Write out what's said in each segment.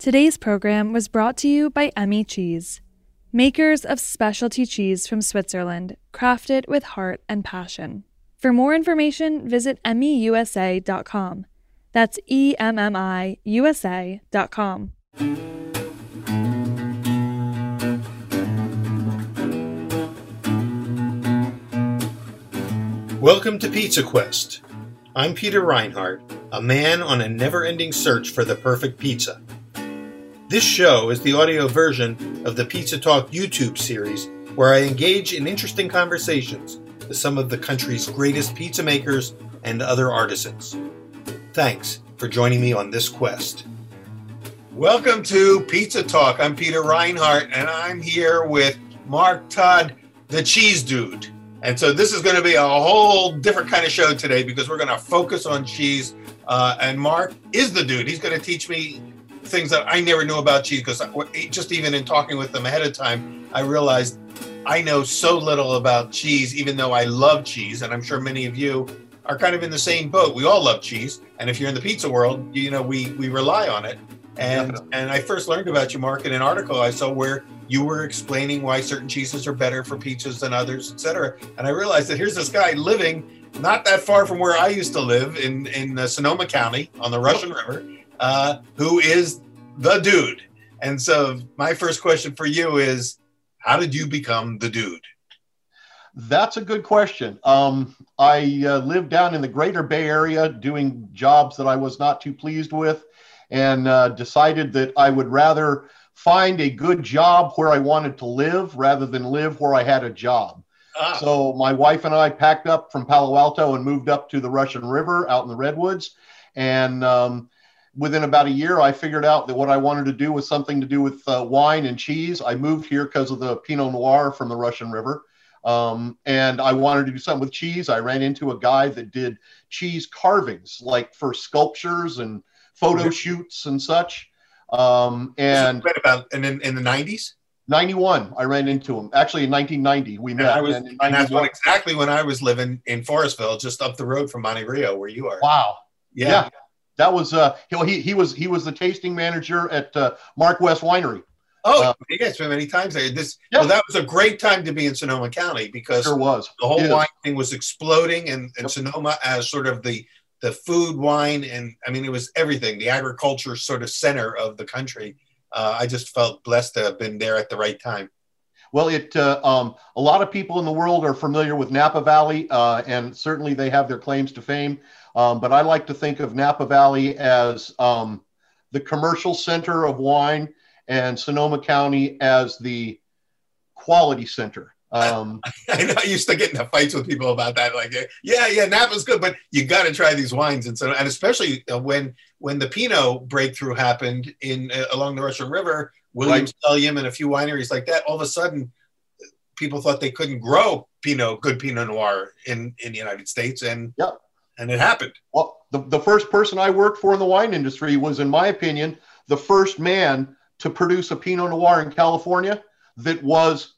Today's program was brought to you by Emmy Cheese, makers of specialty cheese from Switzerland, crafted with heart and passion. For more information, visit emmyusa.com. That's EMMIUSA.com. Welcome to Pizza Quest. I'm Peter Reinhardt, a man on a never-ending search for the perfect pizza. This show is the audio version of the Pizza Talk YouTube series, where I engage in interesting conversations with some of the country's greatest pizza makers and other artisans. Thanks for joining me on this quest. Welcome to Pizza Talk. I'm Peter Reinhardt, and I'm here with Mark Todd, the Cheese Dude. And so this is going to be a whole different kind of show today because we're going to focus on cheese. And Mark is the dude. He's going to teach me things that I never knew about cheese, because just even in talking with them ahead of time, I realized I know so little about cheese, even though I love cheese. And I'm sure many of you are kind of in the same boat. We all love cheese. And if you're in the pizza world, you know, we rely on it. And I first learned about you, Mark, in an article I saw where you were explaining why certain cheeses are better for pizzas than others, etc. And I realized that here's this guy living not that far from where I used to live in Sonoma County on the Russian River, who is the dude. And so my first question for you is, how did you become the dude? That's a good question. I lived down in the greater Bay Area doing jobs that I was not too pleased with, and decided that I would rather find a good job where I wanted to live rather than live where I had a job. So my wife and I packed up from Palo Alto and moved up to the Russian River out in the Redwoods. And within about a year, I figured out that what I wanted to do was something to do with wine and cheese. I moved here because of the Pinot Noir from the Russian River. And I wanted to do something with cheese. I ran into a guy that did cheese carvings, like for sculptures and photo shoots and such. And in the 90s? 91, I ran into him. Actually, in 1990, we met. And that's exactly when I was living in Forestville, just up the road from Monte Rio, where you are. Wow. Yeah. That was he was the tasting manager at Mark West Winery. Oh, you guys spent many times there. Well, that was a great time to be in Sonoma County, because sure was. The whole wine thing was exploding, and Sonoma as sort of the food, wine, and I mean, it was everything, the agriculture sort of center of the country. I just felt blessed to have been there at the right time. Well, a lot of people in the world are familiar with Napa Valley, and certainly they have their claims to fame. But I like to think of Napa Valley as the commercial center of wine, and Sonoma County as the quality center. I know I used to get into fights with people about that. Like, yeah, Napa's good, but you got to try these wines. And especially when the Pinot breakthrough happened along the Russian River, Williams Tellium and a few wineries like that, all of a sudden people thought they couldn't grow good Pinot Noir in the United States. And it happened. Well, the first person I worked for in the wine industry was, in my opinion, the first man to produce a Pinot Noir in California that was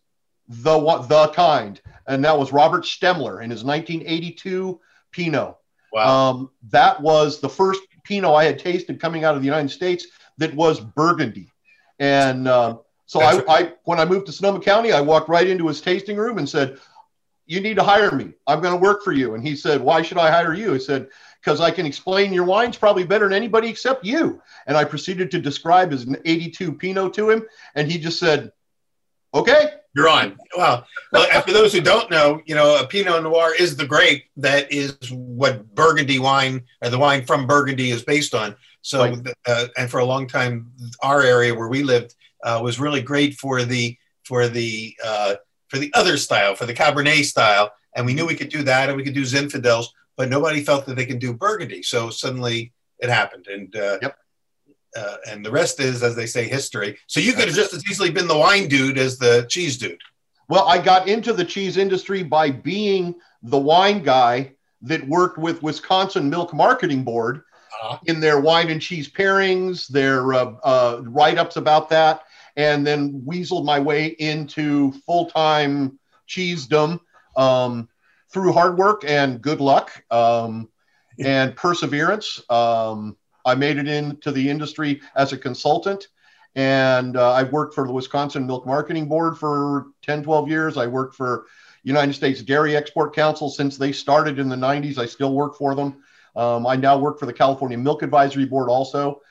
the kind, and that was Robert Stemler in his 1982 Pinot. Wow. That was the first Pinot I had tasted coming out of the United States that was Burgundy. And so I when I moved to Sonoma County, I walked right into his tasting room and said, "You need to hire me. I'm going to work for you." And he said, "Why should I hire you?" I said, "Because I can explain your wines probably better than anybody except you." And I proceeded to describe his 82 Pinot to him, and he just said, "Okay, you're on." Well, and for those who don't know, a Pinot Noir is the grape that is what Burgundy wine, or the wine from Burgundy, is based on. So, and for a long time, our area where we lived was really great for the other style, for the Cabernet style, and we knew we could do that, and we could do Zinfandels, but nobody felt that they could do Burgundy. So suddenly it happened, and the rest is, as they say, history. So you could have just as easily been the wine dude as the cheese dude. Well, I got into the cheese industry by being the wine guy that worked with Wisconsin Milk Marketing Board in their wine and cheese pairings, their write-ups about that, and then weaseled my way into full-time cheesedom through hard work and good luck and perseverance. I made it into the industry as a consultant. And I've worked for the Wisconsin Milk Marketing Board for 10, 12 years. I worked for United States Dairy Export Council since they started in the 90s. I still work for them. I now work for the California Milk Advisory Board also.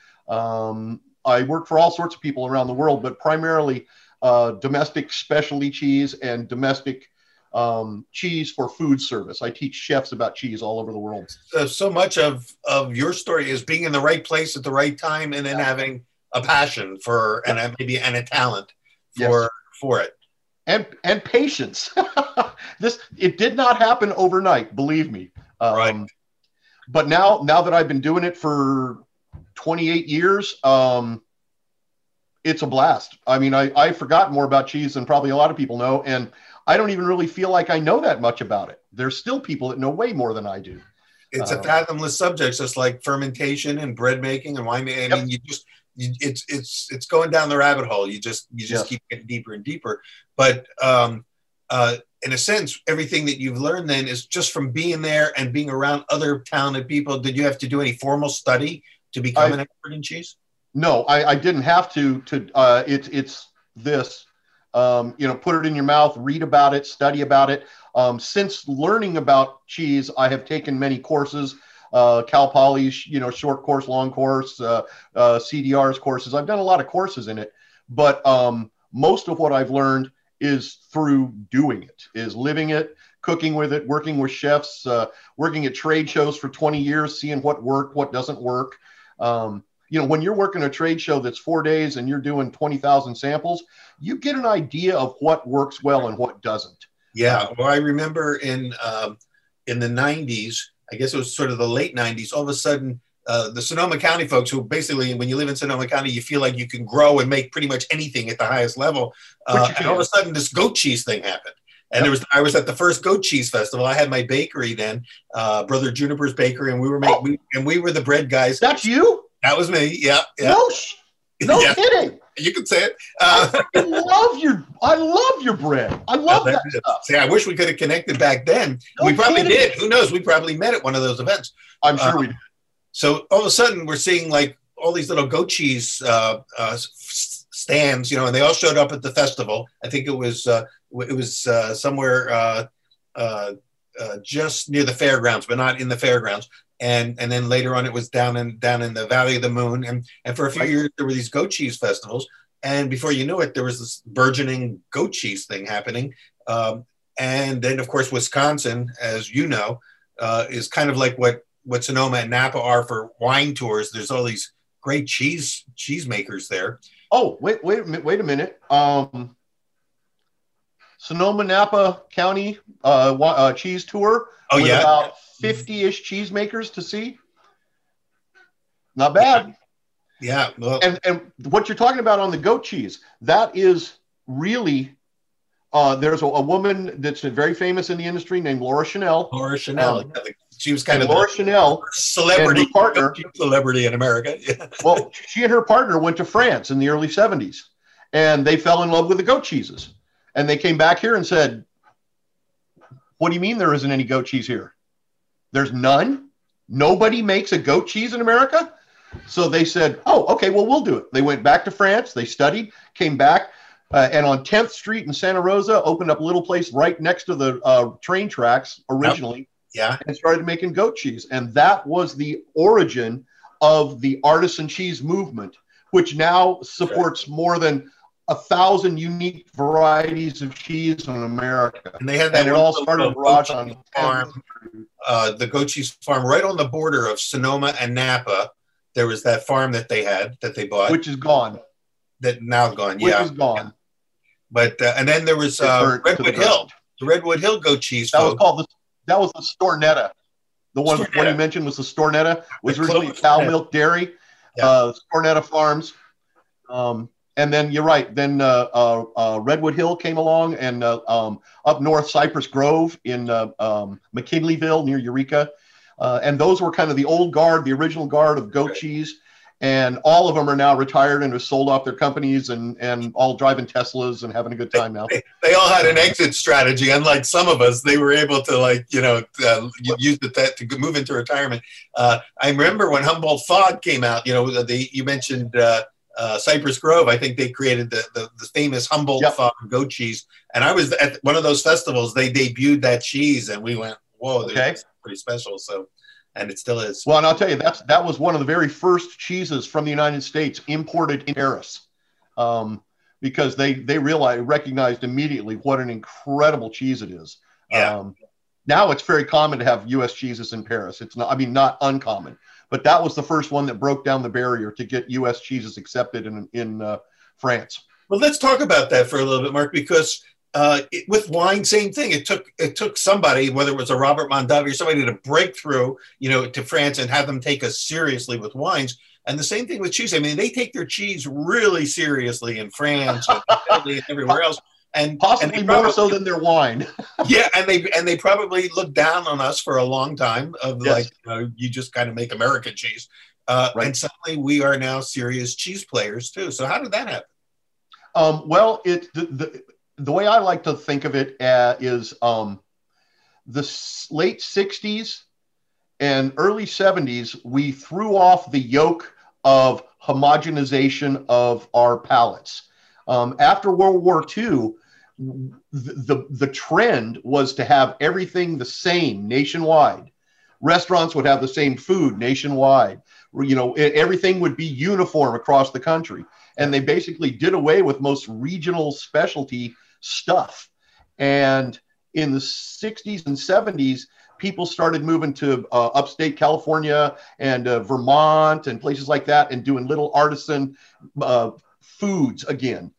I work for all sorts of people around the world, but primarily domestic specialty cheese and domestic cheese for food service. I teach chefs about cheese all over the world. So much of your story is being in the right place at the right time, and then having a passion for and a talent for it, and patience. It did not happen overnight, believe me. Right. But now that I've been doing it for 28 years, it's a blast. I mean, I've forgotten more about cheese than probably a lot of people know, and I don't even really feel like I know that much about it. There's still people that know way more than I do. It's a fathomless subject, just like fermentation and bread making and wine making. I mean, it's going down the rabbit hole. You just keep getting deeper and deeper. But in a sense, everything that you've learned then is just from being there and being around other talented people. Did you have to do any formal study to become an expert in cheese? No, I didn't have to. It's this. Put it in your mouth, read about it, study about it. Since learning about cheese, I have taken many courses, Cal Poly's, short course, long course, CDR's courses. I've done a lot of courses in it, but most of what I've learned is through doing it, is living it, cooking with it, working with chefs, working at trade shows for 20 years, seeing what worked, what doesn't work. When you're working a trade show that's 4 days and you're doing 20,000 samples, you get an idea of what works well and what doesn't. Yeah. Well, I remember in the 90s, I guess it was sort of the late 90s, all of a sudden, the Sonoma County folks, who basically, when you live in Sonoma County, you feel like you can grow and make pretty much anything at the highest level. And all of a sudden, this goat cheese thing happened. And I was at the first goat cheese festival. I had my bakery then, Brother Juniper's Bakery, and we were the bread guys. That's you? That was me. Yeah. No kidding. You can say it. I love your bread. I love that stuff. See, I wish we could have connected back then. We probably did. Who knows? We probably met at one of those events. I'm sure we did. So all of a sudden, we're seeing like all these little goat cheese stands, and they all showed up at the festival. I think it was somewhere just near the fairgrounds, but not in the fairgrounds. And then later on, it was down in the Valley of the Moon. And for a few years, there were these goat cheese festivals. And before you knew it, there was this burgeoning goat cheese thing happening. And then, of course, Wisconsin, as you know, is kind of like what Sonoma and Napa are for wine tours. There's all these great cheese makers there. Oh, wait a minute. Sonoma Napa County cheese tour. Oh, yeah. About 50-ish cheesemakers to see. Not bad. Yeah. Well, and what you're talking about on the goat cheese, that is really, there's a woman that's very famous in the industry named Laura Chanel. Laura Chanel. She was kind of Laura Chanel, celebrity partner, celebrity in America. Yeah. Well, she and her partner went to France in the early 70s, and they fell in love with the goat cheeses. And they came back here and said, "What do you mean there isn't any goat cheese here? There's none? Nobody makes a goat cheese in America?" So they said, "Oh, okay, well, we'll do it." They went back to France. They studied, came back, and on 10th Street in Santa Rosa, opened up a little place right next to the train tracks originally. Yeah. And started making goat cheese. And that was the origin of the artisan cheese movement, which now supports more than 1,000 unique varieties of cheese in America. And they had that. And it all started garage on farm, the goat cheese farm right on the border of Sonoma and Napa. There was that farm that they bought, which is gone. That now gone. Which is gone. Yeah. But and then there was Redwood Hill, the Redwood Hill goat cheese. That was the Stornetta. The one you mentioned was the Stornetta. Was originally Cow Milk Dairy, Stornetta Farms. And then you're right. Then Redwood Hill came along, and up north Cypress Grove in McKinleyville near Eureka. And those were kind of the old guard, the original guard of goat cheese. And all of them are now retired and have sold off their companies and all driving Teslas and having a good time now. They all had an exit strategy. Unlike some of us, they were able to use that to move into retirement. I remember when Humboldt Fog came out, you mentioned Cypress Grove. I think they created the famous Humboldt Farm goat cheese. And I was at one of those festivals. They debuted that cheese, and we went, "Whoa, that's pretty special." So, and it still is. Well, and I'll tell you, that was one of the very first cheeses from the United States imported in Paris, because they recognized immediately what an incredible cheese it is. Yeah. Now it's very common to have U.S. cheeses in Paris. It's not, I mean, not uncommon, but that was the first one that broke down the barrier to get U.S. cheeses accepted in France. Well, let's talk about that for a little bit, Mark, because with wine, same thing. It took somebody, whether it was a Robert Mondavi or somebody, to break through, to France and have them take us seriously with wines. And the same thing with cheese. I mean, they take their cheese really seriously in France and Italy and everywhere else. And possibly more so than their wine. Yeah, and they probably looked down on us for a long time of you just kind of make American cheese. Right. And suddenly we are now serious cheese players too. So how did that happen? Well, the way I like to think of it is the late 60s and early 70s, we threw off the yoke of homogenization of our palates. After World War II, the trend was to have everything the same nationwide. Restaurants would have the same food nationwide. Everything would be uniform across the country. And they basically did away with most regional specialty stuff. And in the 60s and 70s, people started moving to upstate California and Vermont and places like that and doing little artisan foods again.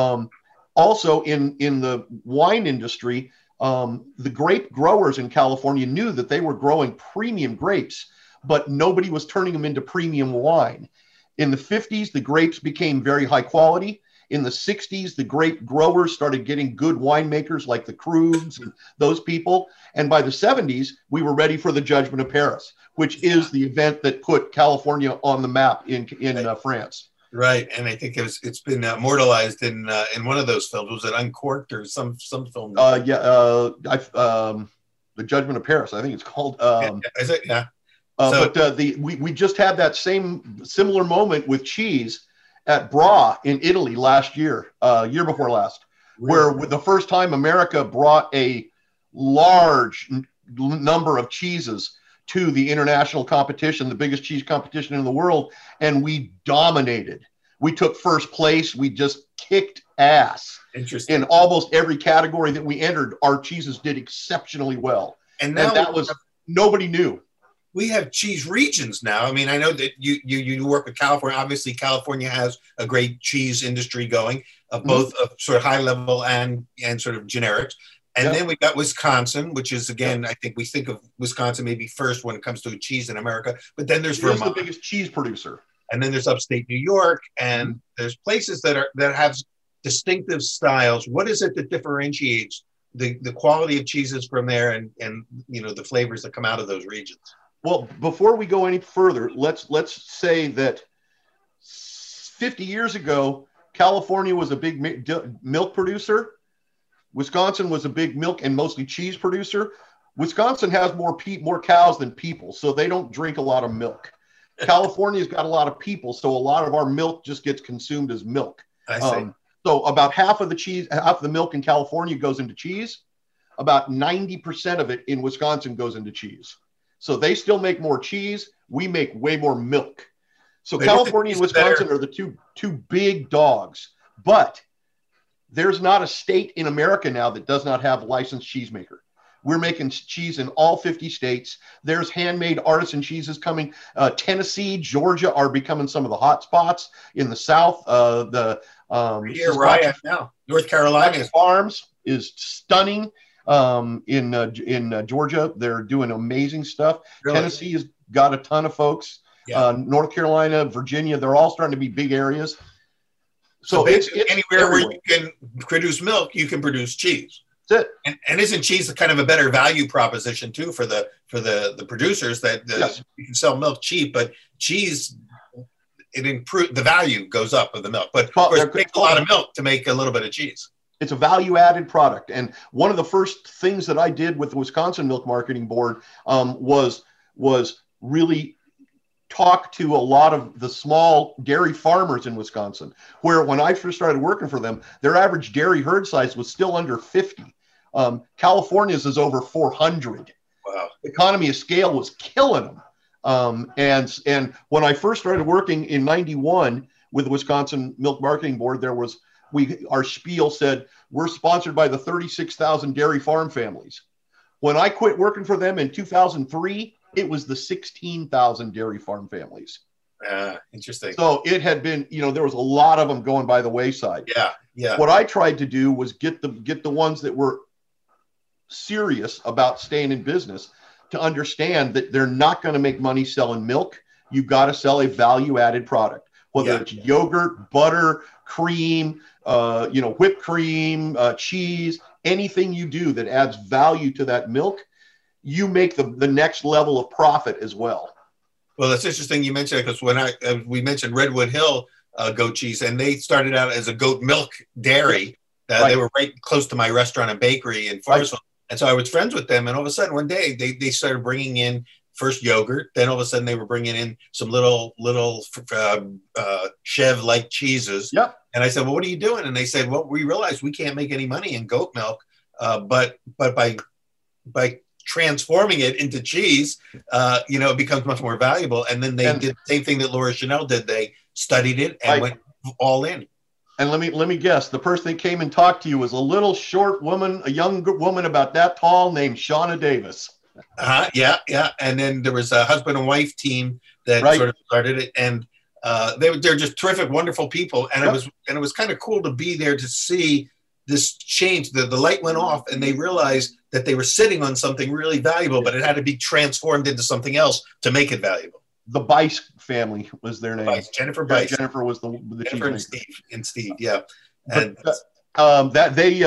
Also in the wine industry, the grape growers in California knew that they were growing premium grapes, but nobody was turning them into premium wine. In the 50s, the grapes became very high quality. In the 60s, the grape growers started getting good winemakers like the Krugs and those people. And by the 70s, we were ready for the Judgment of Paris, which is the event that put California on the map in France. Right, and I think it's been immortalized in one of those films. Was it Uncorked or some film? The Judgment of Paris, I think it's called. Is it? Yeah. But we just had that similar moment with cheese at Bra in Italy last year, year before last, where with the first time America brought a large number of cheeses to the international competition, the biggest cheese competition in the world, and we dominated. We took first place. We just kicked ass. Interesting. In almost every category that we entered, our cheeses did exceptionally well. And that was nobody knew. We have cheese regions now. I mean, I know that you work with California. Obviously, California has a great cheese industry going, both of sort of high level and sort of generics. And then we got Wisconsin, which is, again, I think we think of Wisconsin maybe first when it comes to cheese in America. But then there's Vermont. It's the biggest cheese producer. And then there's upstate New York. And there's places that have distinctive styles. What is it that differentiates the quality of cheeses from there and the flavors that come out of those regions? Well, before we go any further, let's say that 50 years ago, California was a big milk producer. Wisconsin was a big milk and mostly cheese producer. Wisconsin has more cows than people, so they don't drink a lot of milk. California's got a lot of people, so a lot of our milk just gets consumed as milk. I see. So about half of the milk in California goes into cheese. About 90% of it in Wisconsin goes into cheese. So they still make more cheese. We make way more milk. So California and Wisconsin are the two big dogs. But there's not a state in America now that does not have a licensed cheesemaker. We're making cheese in all 50 states. There's handmade artisan cheeses coming. Tennessee, Georgia are becoming some of the hot spots in the South. Where I am now, North Carolina Farms is stunning. In Georgia, they're doing amazing stuff. Really? Tennessee has got a ton of folks. Yeah. North Carolina, Virginia, they're all starting to be big areas. So it's anywhere where you can produce milk, you can produce cheese. That's it. And isn't cheese kind of a better value proposition too for the producers that you can sell milk cheap, but cheese the value goes up of the milk. But of course, it takes a lot of milk to make a little bit of cheese. It's a value-added product. And one of the first things that I did with the Wisconsin Milk Marketing Board was really talk to a lot of the small dairy farmers in Wisconsin, where when I first started working for them, their average dairy herd size was still under 50. California's is over 400. Wow. Economy of scale was killing them. And when I first started working in 91 with the Wisconsin Milk Marketing Board, our spiel said, we're sponsored by the 36,000 dairy farm families. When I quit working for them in 2003, it was the 16,000 dairy farm families. Interesting. So it had been, there was a lot of them going by the wayside. Yeah, yeah. What I tried to do was get the ones that were serious about staying in business to understand that they're not going to make money selling milk. You've got to sell a value-added product, whether it's yogurt, butter, cream, whipped cream, cheese, anything you do that adds value to that milk, you make the next level of profit as well. Well, that's interesting you mentioned it, because when we mentioned Redwood Hill goat cheese, and they started out as a goat milk dairy. They were right close to my restaurant and bakery in Forestville. Right. And so I was friends with them, and all of a sudden one day they started bringing in first yogurt. Then all of a sudden they were bringing in some little Chev-like cheeses. Yep. And I said, well, what are you doing? And they said, well, we realized we can't make any money in goat milk, but by transforming it into cheese, it becomes much more valuable. And then they did the same thing that Laura Chanel did. They studied it and went all in. And let me guess, the person that came and talked to you was a little short woman, a young woman about that tall, named Shauna Davis. Yeah. And then there was a husband and wife team that sort of started it, and they're just terrific, wonderful people. And it was kind of cool to be there to see this change. The light went off, and they realized that they were sitting on something really valuable, but it had to be transformed into something else to make it valuable. The Bice family was their name. Jennifer Bice. Jennifer was the Jennifer and Steve. Yeah. And that they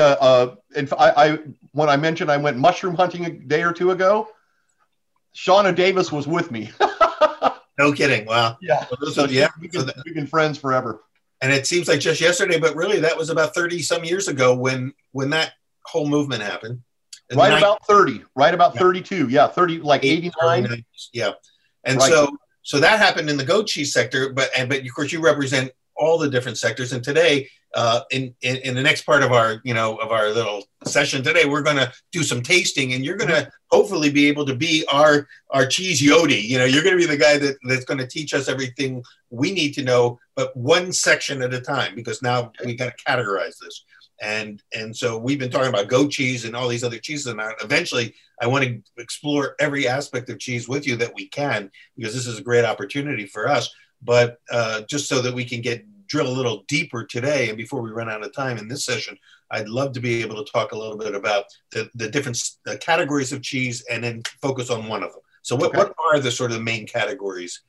when I mentioned I went mushroom hunting a day or two ago, Shauna Davis was with me. No kidding. Wow. Yeah. We've been friends forever. And it seems like just yesterday, but really that was about 30 some years ago when that whole movement happened. Right about 32. Yeah. 30, like 89. Yeah. And so that happened in the goat cheese sector, but of course you represent all the different sectors. And today, in the next part of our little session today, we're going to do some tasting, and you're going to hopefully be able to be our cheese Yodi. You're going to be the guy that's going to teach us everything we need to know, but one section at a time, because now we got to categorize this. And so we've been talking about goat cheese and all these other cheeses, and eventually I want to explore every aspect of cheese with you that we can, because this is a great opportunity for us. But just so that we can drill a little deeper today, and before we run out of time in this session, I'd love to be able to talk a little bit about the different categories of cheese, and then focus on one of them. So what are the sort of main categories?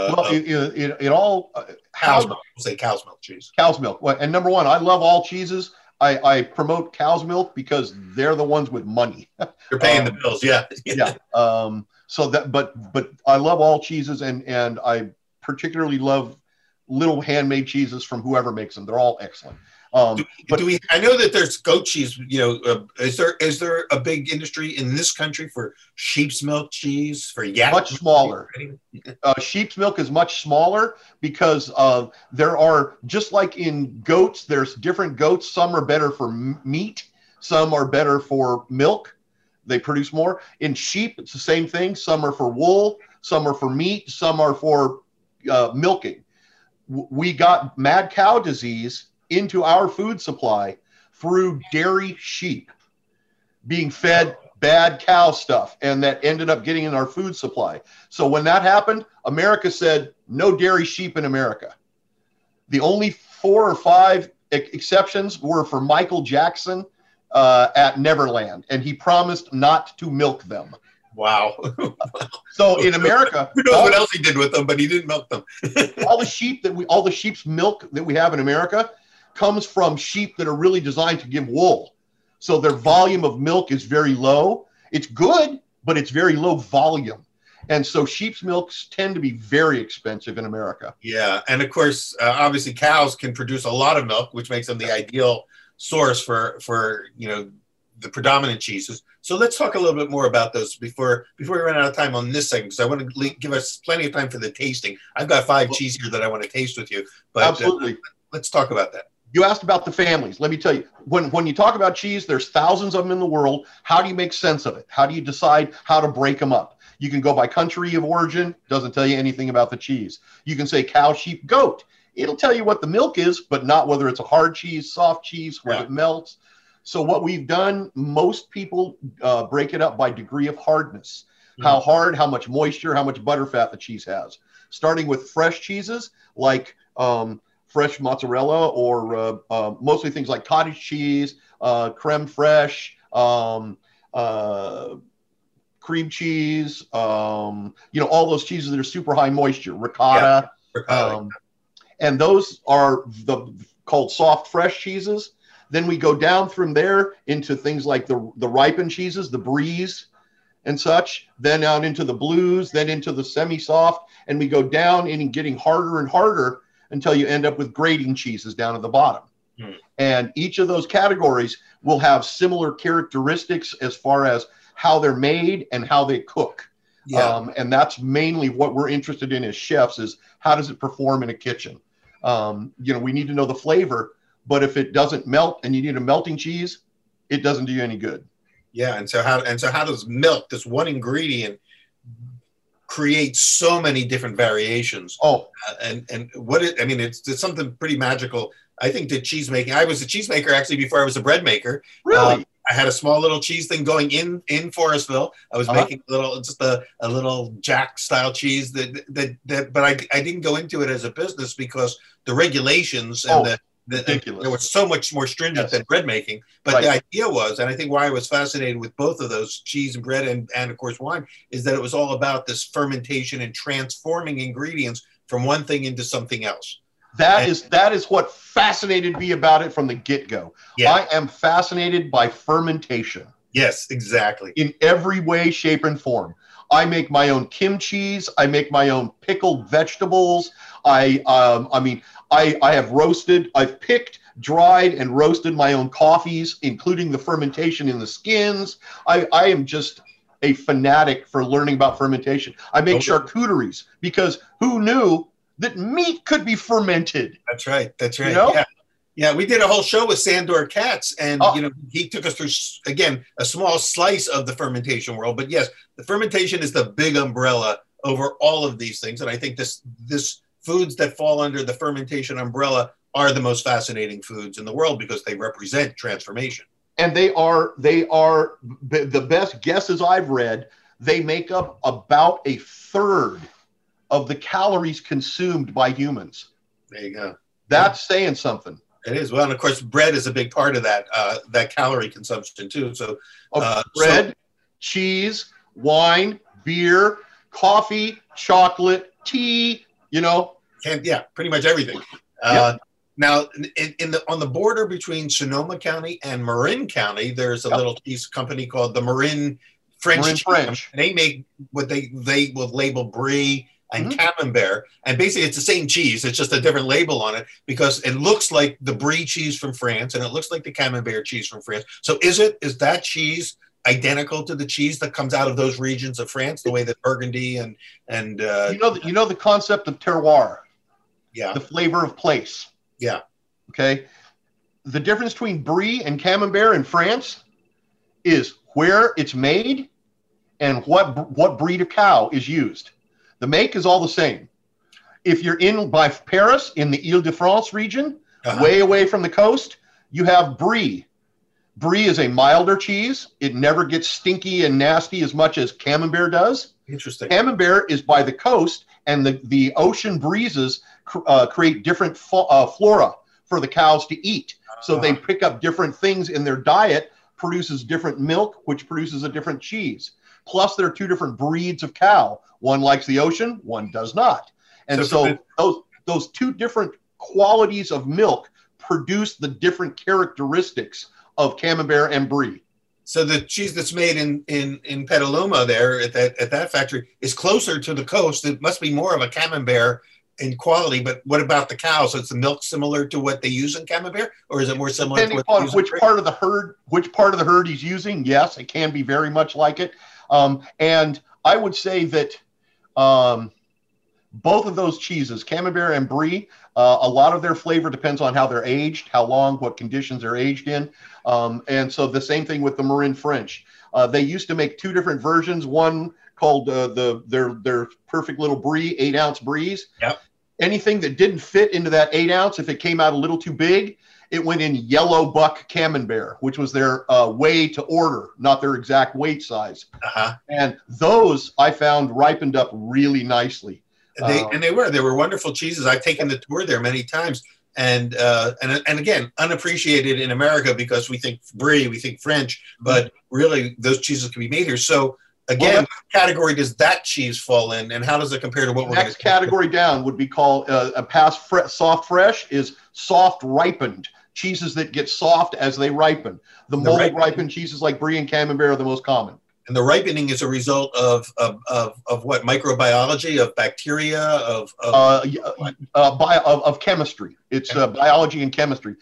It all cow's milk. We'll say cow's milk cheese. Cow's milk. And number one, I love all cheeses. I promote cow's milk because they're the ones with money. You're paying the bills, yeah. Yeah. So that, but I love all cheeses, and I particularly love little handmade cheeses from whoever makes them. They're all excellent. I know that there's goat cheese. Is there a big industry in this country for sheep's milk cheese, for yak? Much smaller. Sheep's milk is much smaller because there are, just like in goats, there's different goats. Some are better for meat. Some are better for milk. They produce more. In sheep, it's the same thing. Some are for wool. Some are for meat. Some are for milking. We got mad cow disease into our food supply through dairy sheep being fed bad cow stuff, and that ended up getting in our food supply. So when that happened, America said no dairy sheep in America. The only 4 or 5 exceptions were for Michael Jackson at Neverland, and he promised not to milk them. Wow. So in America, who knows what else he did with them, but he didn't milk them. all the sheep's milk that we have in America comes from sheep that are really designed to give wool. So their volume of milk is very low. It's good, but it's very low volume. And so sheep's milks tend to be very expensive in America. Yeah. And of course, obviously cows can produce a lot of milk, which makes them the ideal source for the predominant cheeses. So let's talk a little bit more about those before we run out of time on this segment, because I want to give us plenty of time for the tasting. I've got 5 cheeses here that I want to taste with you, but absolutely. Let's talk about that. You asked about the families. Let me tell you, when you talk about cheese, there's thousands of them in the world. How do you make sense of it? How do you decide how to break them up? You can go by country of origin. Doesn't tell you anything about the cheese. You can say cow, sheep, goat. It'll tell you what the milk is, but not whether it's a hard cheese, soft cheese, whether it melts. So what we've done, most people break it up by degree of hardness. How hard, how much moisture, how much butterfat the cheese has. Starting with fresh cheeses like fresh mozzarella, or mostly things like cottage cheese, creme fraiche, cream cheese, all those cheeses that are super high moisture, ricotta. And those are called soft, fresh cheeses. Then we go down from there into things like the ripened cheeses, the bries and such, then out into the blues, then into the semi-soft, and we go down in getting harder and harder until you end up with grating cheeses down at the bottom. And each of those categories will have similar characteristics as far as how they're made and how they cook. And that's mainly what we're interested in as chefs, is how does it perform in a kitchen? We need to know the flavor, but if it doesn't melt and you need a melting cheese, it doesn't do you any good. Yeah. And so how does milk, this one ingredient, create so many different variations? It's something pretty magical. I think that cheese making, I was a cheesemaker actually before I was a bread maker. Really? I had a small little cheese thing going in Forestville. I was making a little Jack style cheese but I didn't go into it as a business because the regulations and there was so much more stringent than bread making. But the idea was, and I think why I was fascinated with both of those, cheese and bread and of course wine, is that it was all about this fermentation and transforming ingredients from one thing into something else. That is what fascinated me about it from the get-go. Yeah. I am fascinated by fermentation. Yes, exactly. In every way, shape, and form. I make my own kimchi. I make my own pickled vegetables. I've picked, dried, and roasted my own coffees, including the fermentation in the skins. I am just a fanatic for learning about fermentation. I make charcuteries because who knew that meat could be fermented? That's right. Yeah, we did a whole show with Sandor Katz, and he took us through, again, a small slice of the fermentation world. But yes, the fermentation is the big umbrella over all of these things, and I think this foods that fall under the fermentation umbrella are the most fascinating foods in the world because they represent transformation. And they are the best guesses I've read. They make up about a third of the calories consumed by humans. There you go. That's saying something. It is. Well, and of course, bread is a big part of that calorie consumption too. So bread, cheese, wine, beer, coffee, chocolate, tea, pretty much everything. Now, on the border between Sonoma County and Marin County, there's a little cheese company called the Marin French. And they make what they will label brie and camembert, and basically it's the same cheese. It's just a different label on it because it looks like the brie cheese from France and it looks like the camembert cheese from France. So is that cheese identical to the cheese that comes out of those regions of France, the way that Burgundy and the concept of terroir, the flavor of place. Yeah. Okay. The difference between brie and camembert in France is where it's made and what breed of cow is used. The make is all the same. If you're by Paris in the Ile-de-France region, way away from the coast, you have brie. Brie is a milder cheese. It never gets stinky and nasty as much as camembert does. Interesting. Camembert is by the coast, and the ocean breezes create different flora for the cows to eat. So they pick up different things in their diet, produces different milk, which produces a different cheese. Plus, there are 2 different breeds of cow. One likes the ocean, one does not. And so those 2 different qualities of milk produce the different characteristics of camembert and brie. So the cheese that's made in Petaluma there at that factory is closer to the coast. It must be more of a camembert in quality, but what about the cows? So is the milk similar to what they use in Camembert, or is it more similar Depending to what upon which part of the herd he's using? Yes, it can be very much like it. And I would say that both of those cheeses, Camembert and Brie, a lot of their flavor depends on how they're aged, how long, what conditions they're aged in. And so the same thing with the Marin French. They used to make two different versions, one called their perfect little Brie, 8-ounce Bries. Yep. Anything that didn't fit into that 8-ounce, if it came out a little too big, it went in yellow buck Camembert, which was their way to order, not their exact weight size. And those I found ripened up really nicely. They were wonderful cheeses. I've taken the tour there many times, and again, unappreciated in America because we think Brie, we think French, but really those cheeses can be made here. So again, what category does that cheese fall in, and how does it compare to what we're next category down would be called soft fresh is soft ripened cheeses that get soft as they ripen. The mold ripened cheeses like Brie and Camembert are the most common. And the ripening is a result of what, microbiology, of bacteria, of chemistry. It's biology and chemistry.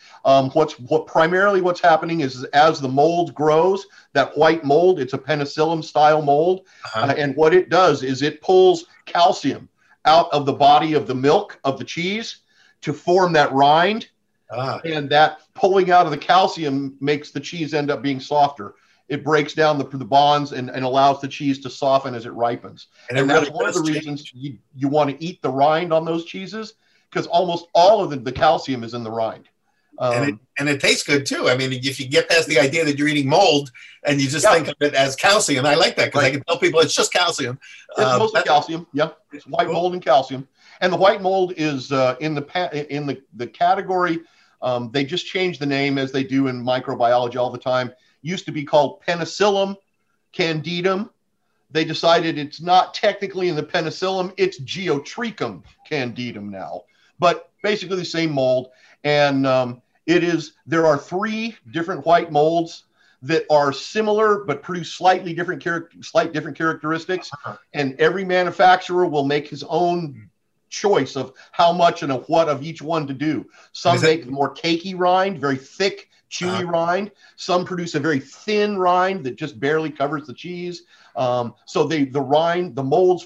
What's happening is as the mold grows, that white mold, it's a penicillin style mold, and what it does is it pulls calcium out of the body of the milk of the cheese to form that rind, and that pulling out of the calcium makes the cheese end up being softer. It breaks down the bonds and allows the cheese to soften as it ripens. And that's one of the reasons you want to eat the rind on those cheeses, because almost all of the calcium is in the rind. And it tastes good too. I mean, if you get past the idea that you're eating mold and you just think of it as calcium, I like that because I can tell people it's just calcium. It's mostly calcium. Yeah, it's white mold and calcium. And the white mold is in the category. They just changed the name as they do in microbiology all the time. Used to be called Penicillium candidum. They decided it's not technically in the penicillium, it's Geotrichum candidum now, but basically the same mold. And there are 3 different white molds that are similar but produce slight different characteristics. And every manufacturer will make his own choice of how much and what of each one to do. Some make more cakey rind, very thick, chewy rind. Some produce a very thin rind that just barely covers the cheese. So the molds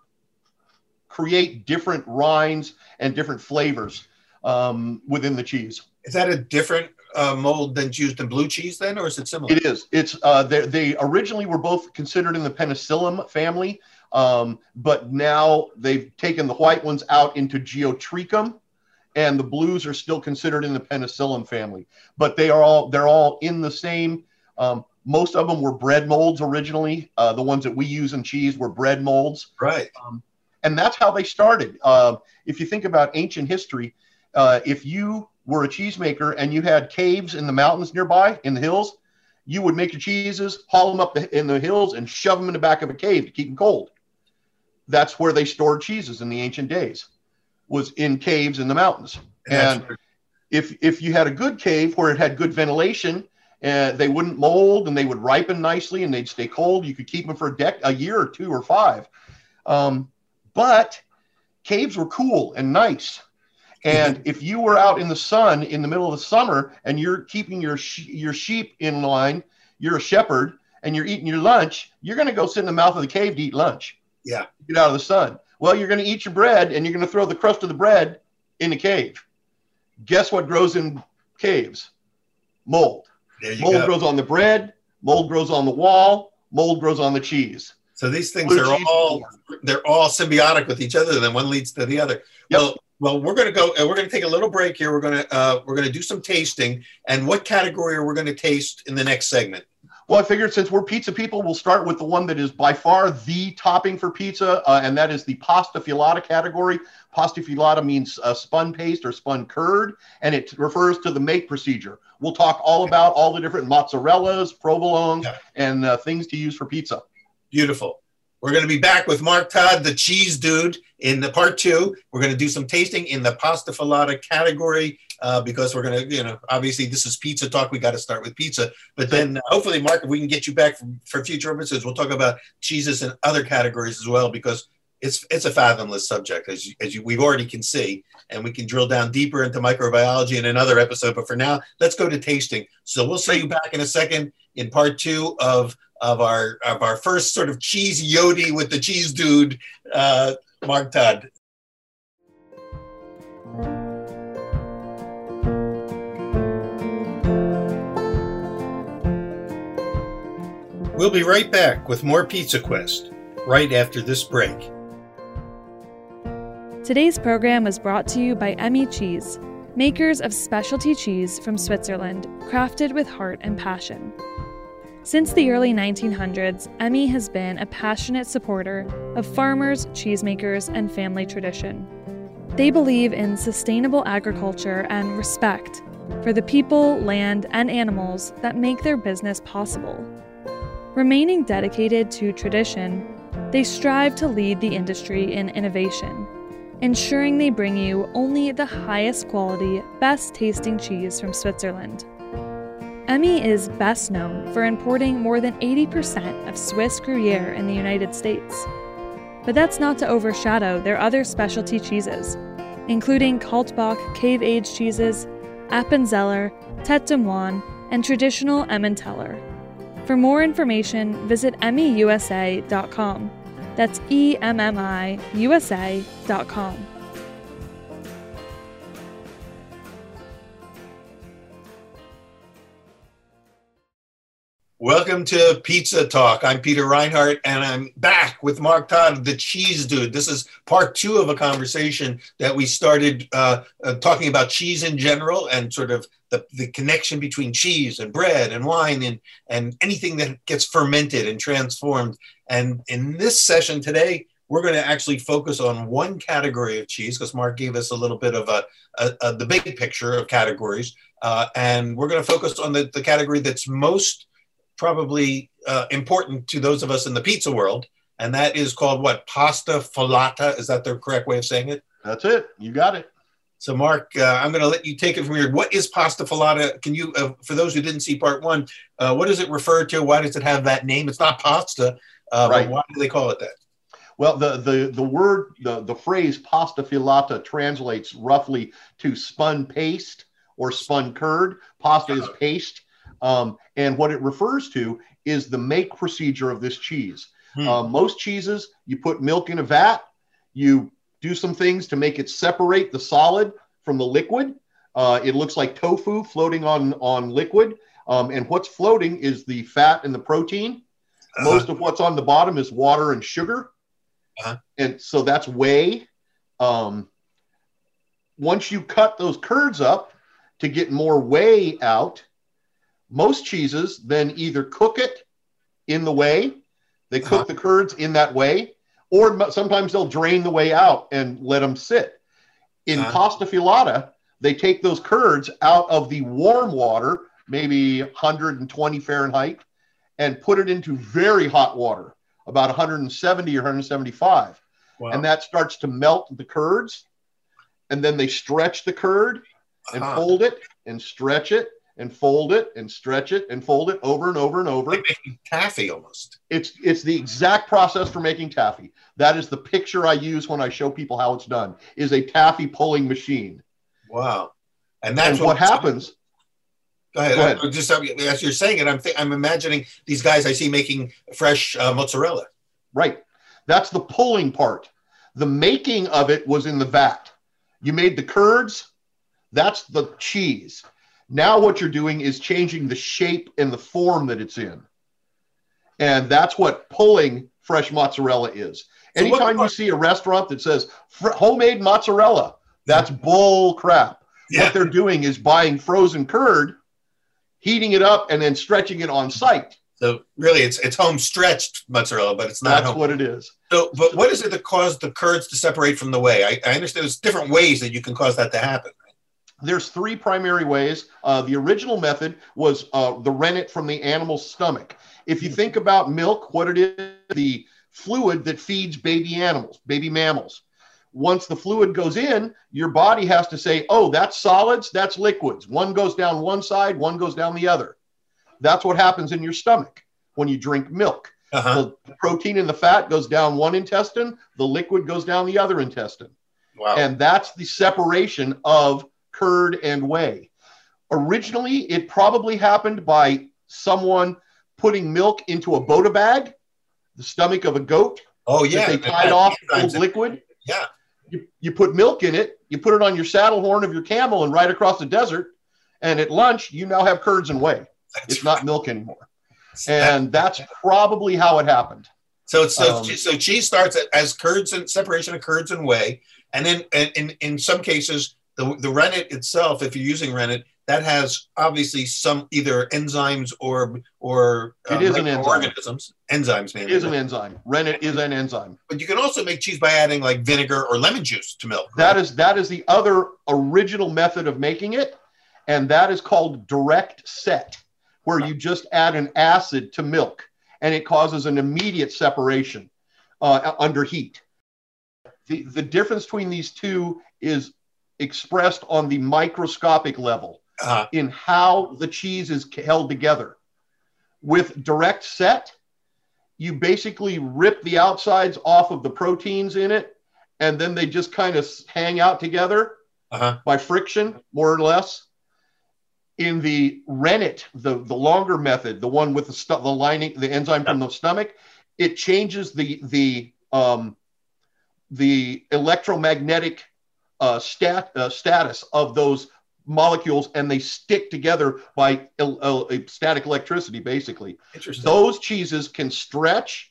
create different rinds and different flavors within the cheese. Is that a different mold than used in blue cheese then, or is it similar? It is. It's they originally were both considered in the Penicillium family, but now they've taken the white ones out into Geotrichum. And the blues are still considered in the penicillin family, but they're all in the same. Most of them were bread molds originally. The ones that we use in cheese were bread molds. Right. And that's how they started. If you think about ancient history, if you were a cheesemaker and you had caves in the mountains nearby, in the hills, you would make your cheeses, haul them up in the hills and shove them in the back of a cave to keep them cold. That's where they stored cheeses in the ancient days. Was in caves in the mountains. And if you had a good cave where it had good ventilation, they wouldn't mold and they would ripen nicely and they'd stay cold. You could keep them for a year or 2 or 5. But caves were cool and nice. And if you were out in the sun in the middle of the summer and you're keeping your sheep in line, you're a shepherd and you're eating your lunch, you're going to go sit in the mouth of the cave to eat lunch. Yeah. Get out of the sun. Well, you're going to eat your bread and you're going to throw the crust of the bread in the cave. Guess what grows in caves? Mold. Mold grows on the bread. Mold grows on the wall. Mold grows on the cheese. So these things they're all symbiotic with each other. Then one leads to the other. Yep. Well, we're going to go. We're going to take a little break here. We're going to do some tasting. And what category are we going to taste in the next segment? Well, I figured since we're pizza people, we'll start with the one that is by far the topping for pizza, and that is the pasta filata category. Pasta filata means spun paste or spun curd, and it refers to the make procedure. We'll talk all about all the different mozzarellas, provolones, and things to use for pizza. Beautiful. We're going to be back with Mark Todd, the cheese dude, in the part 2. We're going to do some tasting in the pasta filata category because we're going to, obviously this is pizza talk. We got to start with pizza. But then hopefully, Mark, if we can get you back for future episodes, we'll talk about cheeses and other categories as well because it's a fathomless subject, we've already can see, and we can drill down deeper into microbiology in another episode. But for now, let's go to tasting. So we'll see you back in a second in part 2 of our first sort of cheese Yodi with the cheese dude, Mark Todd. We'll be right back with more Pizza Quest right after this break. Today's program was brought to you by Emmy Cheese, makers of specialty cheese from Switzerland, crafted with heart and passion. Since the early 1900s, Emmy has been a passionate supporter of farmers, cheesemakers, and family tradition. They believe in sustainable agriculture and respect for the people, land, and animals that make their business possible. Remaining dedicated to tradition, they strive to lead the industry in innovation, ensuring they bring you only the highest quality, best tasting cheese from Switzerland. Emmy is best known for importing more than 80% of Swiss Gruyere in the United States. But that's not to overshadow their other specialty cheeses, including Kaltbach cave-aged cheeses, Appenzeller, Tete de Moine, and traditional Emmentaler. For more information, visit emmyusa.com. That's EMMIUSA.com. Welcome to Pizza Talk. I'm Peter Reinhardt, and I'm back with Mark Todd, the cheese dude. This is part 2 of a conversation that we started talking about cheese in general and sort of the connection between cheese and bread and wine and anything that gets fermented and transformed. And in this session today, we're going to actually focus on one category of cheese because Mark gave us a little bit of the big picture of categories. And we're going to focus on the category that's most probably important to those of us in the pizza world, and that is called what? Pasta filata. Is that the correct way of saying it? That's it. You got it. So, Mark, I'm going to let you take it from here. What is pasta filata? Can you, for those who didn't see part 1, what does it refer to? Why does it have that name? It's not pasta, right. But why do they call it that? Well, the phrase pasta filata translates roughly to spun paste or spun curd. Pasta is paste. And what it refers to is the make procedure of this cheese. Most cheeses, you put milk in a vat, you do some things to make it separate the solid from the liquid. It looks like tofu floating on liquid. And what's floating is the fat and the protein. Most of what's on the bottom is water and sugar. And so that's whey. Once you cut those curds up to get more whey out, most cheeses then either cook it in the whey, they cook the curds in that whey, or sometimes they'll drain the whey out and let them sit. In pasta filata, they take those curds out of the warm water, maybe 120 Fahrenheit, and put it into very hot water, about 170 or 175. Wow. And that starts to melt the curds. And then they stretch the curd and fold it and stretch it and fold it and stretch it and fold it over and over and over. Like making taffy almost. It's the exact process for making taffy. That is the picture I use when I show people how it's done, is a taffy pulling machine. Wow. And that's what happens. Go ahead. Just as you're saying it, I'm imagining these guys I see making fresh mozzarella. Right. That's the pulling part. The making of it was in the vat. You made the curds. That's the cheese. Now what you're doing is changing the shape and the form that it's in. And that's what pulling fresh mozzarella is. So anytime you see a restaurant that says homemade mozzarella, that's bull crap. Yeah. What they're doing is buying frozen curd, heating it up, and then stretching it on site. So really it's home stretched mozzarella, but it's not. That's what it is. So, but what is it that caused the curds to separate from the whey? I understand there's different ways that you can cause that to happen. There's 3 primary ways. The original method was the rennet from the animal's stomach. If you think about milk, what it is, the fluid that feeds baby mammals. Once the fluid goes in, your body has to say, oh, that's solids, that's liquids. One goes down one side, one goes down the other. That's what happens in your stomach when you drink milk. Uh-huh. The protein and the fat goes down one intestine, the liquid goes down the other intestine. Wow. And that's the separation of curd and whey. Originally, it probably happened by someone putting milk into a Bota bag, the stomach of a goat. Oh, yeah. That they tied off old liquid. Yeah. You put milk in it, you put it on your saddle horn of your camel and ride across the desert. And at lunch, you now have curds and whey. It's not milk anymore. And that's probably how it happened. So cheese starts as curds and separation of curds and whey. And then in some cases, the rennet itself, if you're using rennet, that has obviously some either enzymes or it is an enzyme. Organisms. Enzymes, maybe. It is an enzyme. Rennet is an enzyme. But you can also make cheese by adding like vinegar or lemon juice to milk. Right? That is the other original method of making it. And that is called direct set, where you just add an acid to milk and it causes an immediate separation under heat. The difference between these two is expressed on the microscopic level in how the cheese is held together. With direct set, you basically rip the outsides off of the proteins in it, and then they just kind of hang out together by friction, more or less. In the rennet, the longer method, the one with the lining, the enzyme from the stomach, it changes the electromagnetic status of those molecules, and they stick together by static electricity, basically. Interesting. Those cheeses can stretch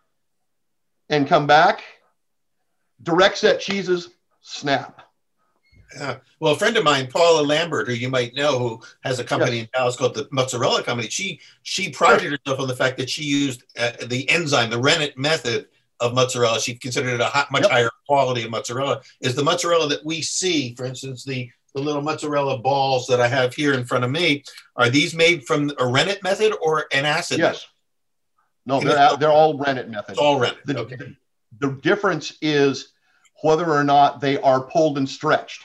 and come back. Direct set cheeses snap. Yeah. Well, a friend of mine, Paula Lambert, who you might know, who has a company in Dallas called the Mozzarella Company, she prided herself on the fact that she used the enzyme, the rennet method of mozzarella. She considered it a much higher quality of mozzarella. Is the mozzarella that we see, for instance, the little mozzarella balls that I have here in front of me, are these made from a rennet method or an acid? Yes. No, they're all rennet methods. It's all rennet. The difference is whether or not they are pulled and stretched.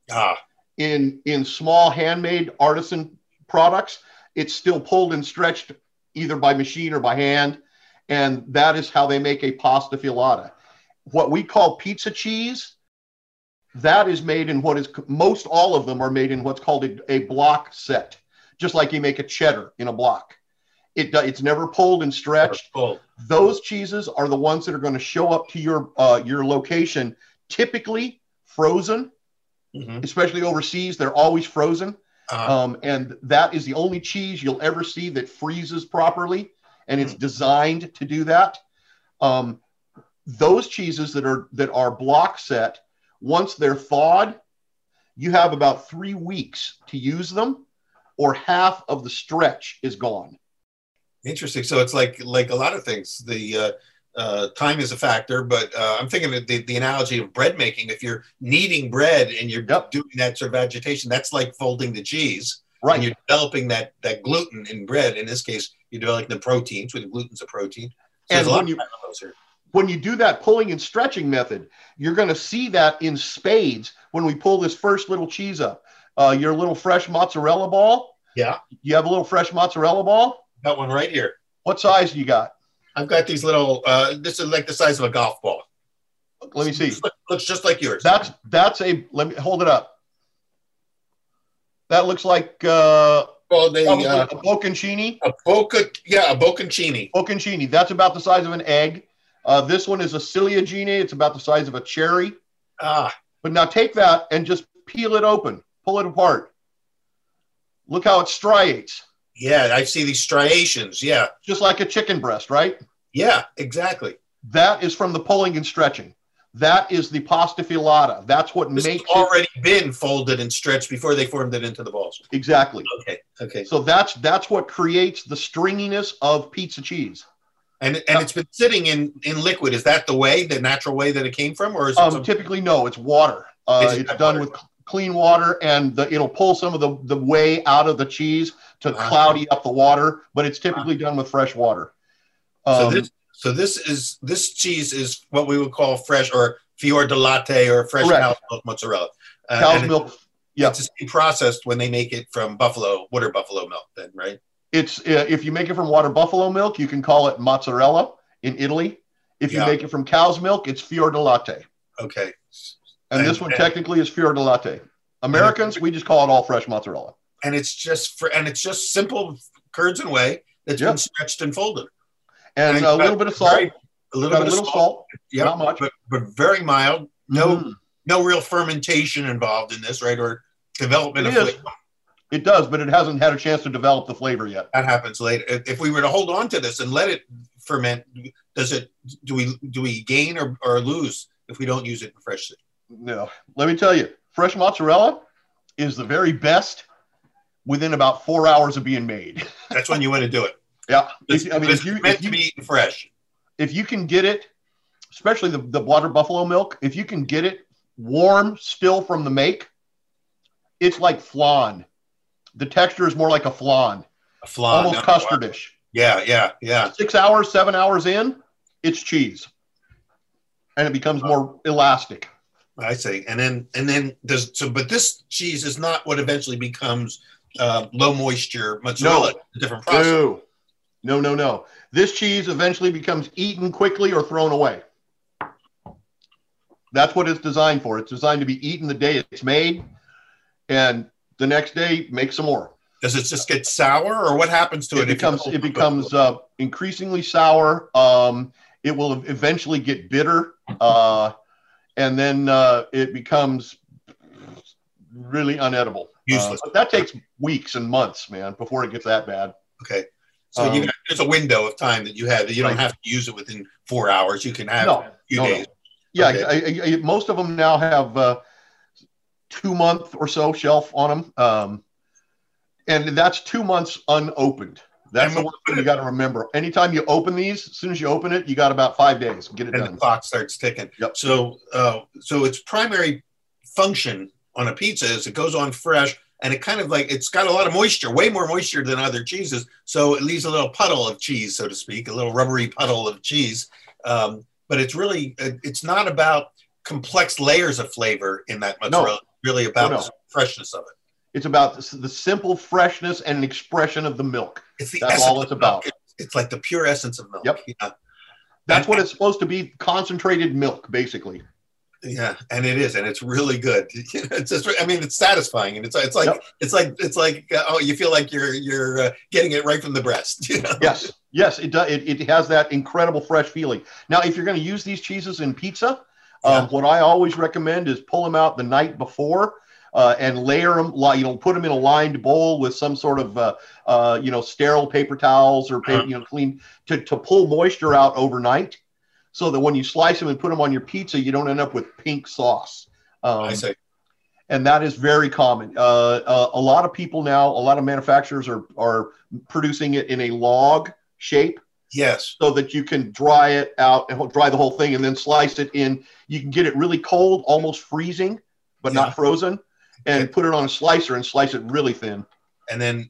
In small handmade artisan products, it's still pulled and stretched either by machine or by hand, and that is how they make a pasta filata. What we call pizza cheese, that is made in most all of them are made in what's called a block set, just like you make a cheddar in a block. It's never pulled and stretched. Those cheeses are the ones that are going to show up to your location, typically frozen. Mm-hmm. Especially overseas, they're always frozen. And that is the only cheese you'll ever see that freezes properly, and it's designed to do that. Those cheeses that are block set, once they're thawed, you have about 3 weeks to use them, or half of the stretch is gone. Interesting. So it's like a lot of things. The time is a factor, but I'm thinking of the analogy of bread making. If you're kneading bread and you're doing that sort of agitation, that's like folding the cheese. Right. And you're developing that gluten in bread. In this case, you're developing the proteins, with gluten's a protein. So and when you do that pulling and stretching method, you're going to see that in spades when we pull this first little cheese up. Your little fresh mozzarella ball. Yeah. You have a little fresh mozzarella ball? Got one right here. What size do you got? I've got these little, this is like the size of a golf ball. Let me see. Looks just like yours. Let me hold it up. That looks like a bocconcini. A bocconcini. Bocconcini. That's about the size of an egg. This one is a ciliegine. It's about the size of a cherry. But now take that and just peel it open. Pull it apart. Look how it striates. Yeah, I see these striations. Yeah. Just like a chicken breast, right? Yeah, exactly. That is from the pulling and stretching. That is the pasta filata. That's what makes it already been folded and stretched before they formed it into the balls. Exactly. Okay. So that's what creates the stringiness of pizza cheese. And it's been sitting in liquid. Is that the natural way that it came from, or is it typically no? It's water. It's done with clean water, and it'll pull some of the whey out of the cheese to cloudy up the water, but it's typically done with fresh water. So this cheese is what we would call fresh, or fior di latte, or fresh cow's milk mozzarella. Cow's milk. Yeah, it's processed when they make it from water buffalo milk. Then, right? It's if you make it from water buffalo milk, you can call it mozzarella in Italy. If you make it from cow's milk, it's fior di latte. Okay. And this one technically is fior di latte. Americans, we just call it all fresh mozzarella. And it's just simple curds and whey that's been stretched and folded. And a little bit of salt. A little bit of salt. Yep, not much. But very mild. No real fermentation involved in this, right? Or development of flavor. It does, but it hasn't had a chance to develop the flavor yet. That happens later. If we were to hold on to this and let it ferment, do we gain or lose if we don't use it freshly? No. Let me tell you, fresh mozzarella is the very best within about 4 hours of being made. That's when you want to do it. Yeah. It's meant to be eaten fresh. If you can get it, especially the water buffalo milk, if you can get it warm still from the make, it's like flan. The texture is more like a flan. A flan. Almost custardish. Yeah. 6 hours, 7 hours in, it's cheese. And it becomes more elastic. I see. And then but this cheese is not what eventually becomes low moisture mozzarella. No. A different process. No. This cheese eventually becomes eaten quickly or thrown away. That's what it's designed for. It's designed to be eaten the day it's made, and the next day make some more. Does it just get sour, or what happens to it? It becomes increasingly sour. It will eventually get bitter, and then it becomes really unedible. Useless. But that takes weeks and months, man, before it gets that bad. Okay. So there's a window of time that you have that you don't have to use it within 4 hours. You can have a few days. Yeah, okay. Most of them now have 2 month or so shelf on them. And that's 2 months unopened. That's the one thing you got to remember. Anytime you open these, as soon as you open it, you got about 5 days to get it done. And the clock starts ticking. Yep. So its primary function on a pizza is it goes on fresh, and it kind of like, it's got a lot of moisture, way more moisture than other cheeses. So it leaves a little puddle of cheese, so to speak, a little rubbery puddle of cheese. But it's really, it's not about complex layers of flavor in that mozzarella. It's really about the freshness of it. It's about the simple freshness and expression of the milk. That's all it's about. It's like the pure essence of milk. Yep. Yeah. That's what it's supposed to be, concentrated milk, basically. Yeah, and it is, and it's really good. It's just, I mean, it's satisfying, and it's like oh, you feel like you're getting it right from the breast. You know? Yes, it does. It has that incredible fresh feeling. Now, if you're going to use these cheeses in pizza, what I always recommend is pull them out the night before and layer them. Put them in a lined bowl with some sort of sterile paper towels or clean to pull moisture out overnight, so that when you slice them and put them on your pizza, you don't end up with pink sauce. I see. And that is very common. A lot of people now, a lot of manufacturers are producing it in a log shape. Yes. So that you can dry it out and dry the whole thing and then slice it in. You can get it really cold, almost freezing, but not frozen, and put it on a slicer and slice it really thin. And then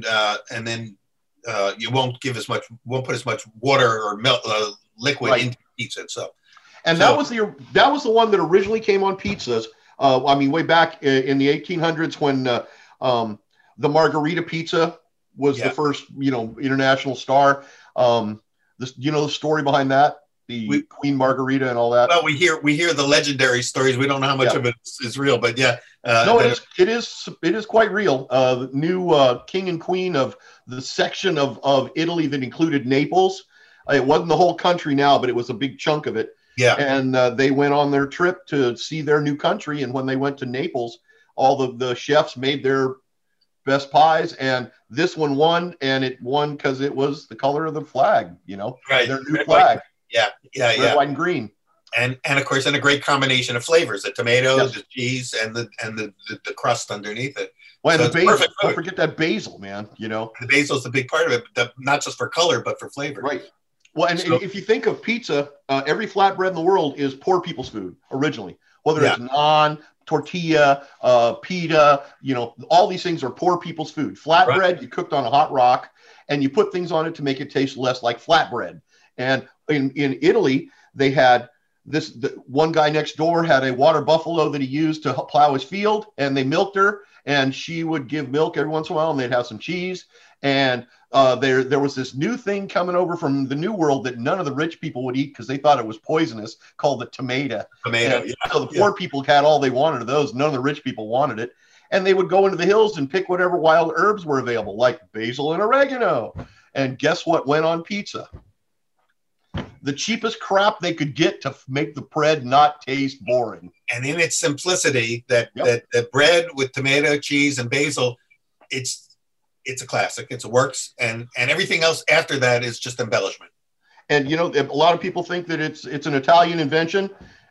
you won't put as much water or milk, liquid into pizza itself. And that was the one that originally came on pizzas. Way back in the 1800s when the margarita pizza was the first, international star. The story behind that, Queen Margarita and all that. Well, we hear the legendary stories. We don't know how much of it is real, but it is quite real. The new king and queen of the section of Italy that included Naples. It wasn't the whole country now, but it was a big chunk of it. Yeah. And they went on their trip to see their new country. And when they went to Naples, all the chefs made their best pies. And this one won. And it won because it was the color of the flag, right. Their new flag. Yeah. Red, white, and green. And of course, a great combination of flavors, the tomatoes, the cheese, and the crust underneath it. Well, and the basil, don't forget that basil, man, The basil's the big part of it, not just for color, but for flavor. Right. Well, and if you think of pizza, every flatbread in the world is poor people's food originally. Whether it's naan, tortilla, pita, all these things are poor people's food. Flatbread, you cooked on a hot rock, and you put things on it to make it taste less like flatbread. And in Italy, they had one guy next door had a water buffalo that he used to plow his field, and they milked her, and she would give milk every once in a while, and they'd have some cheese. And there was this new thing coming over from the New World that none of the rich people would eat because they thought it was poisonous, called the tomato. Yeah. So the poor people had all they wanted of those. None of the rich people wanted it. And they would go into the hills and pick whatever wild herbs were available, like basil and oregano. And guess what went on pizza? The cheapest crap they could get to make the bread not taste boring. And in its simplicity, that bread with tomato, cheese, and basil, it's a classic. It works, and everything else after that is just embellishment. And a lot of people think that it's an Italian invention.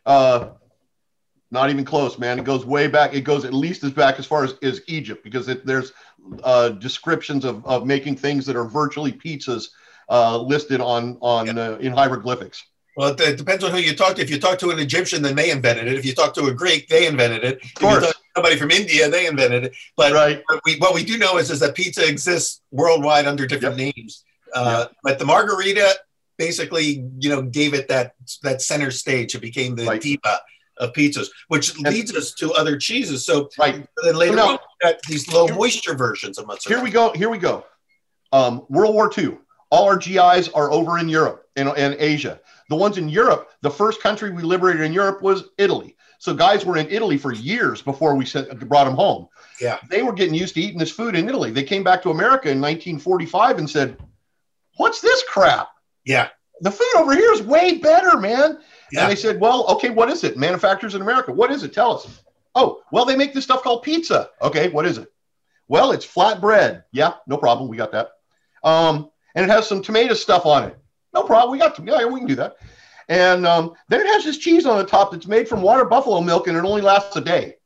Not even close, man. It goes way back. It goes at least as back as far as Egypt, because there's descriptions of making things that are virtually pizzas listed in hieroglyphics. Well, it depends on who you talk to. If you talk to an Egyptian, then they invented it. If you talk to a Greek, they invented it. If you talk to somebody from India, they invented it. But what we do know is that pizza exists worldwide under different names. But the margarita basically, gave it that center stage. It became the diva of pizzas, which leads us to other cheeses. So then later on, we got these low moisture versions of mozzarella. Here we go. World War II. All our GIs are over in Europe and Asia. The ones in Europe, the first country we liberated in Europe was Italy. So guys were in Italy for years before we brought them home. Yeah, they were getting used to eating this food in Italy. They came back to America in 1945 and said, "What's this crap? Yeah, the food over here is way better, man." Yeah. And they said, "Well, okay, what is it? Manufacturers in America. What is it? Tell us." "Oh, well, they make this stuff called pizza." "Okay, what is it?" "Well, it's flat bread." "Yeah, no problem. We got that." And it has some tomato stuff on it. "No problem. We can do that." And then it has this cheese on the top that's made from water buffalo milk, and it only lasts a day.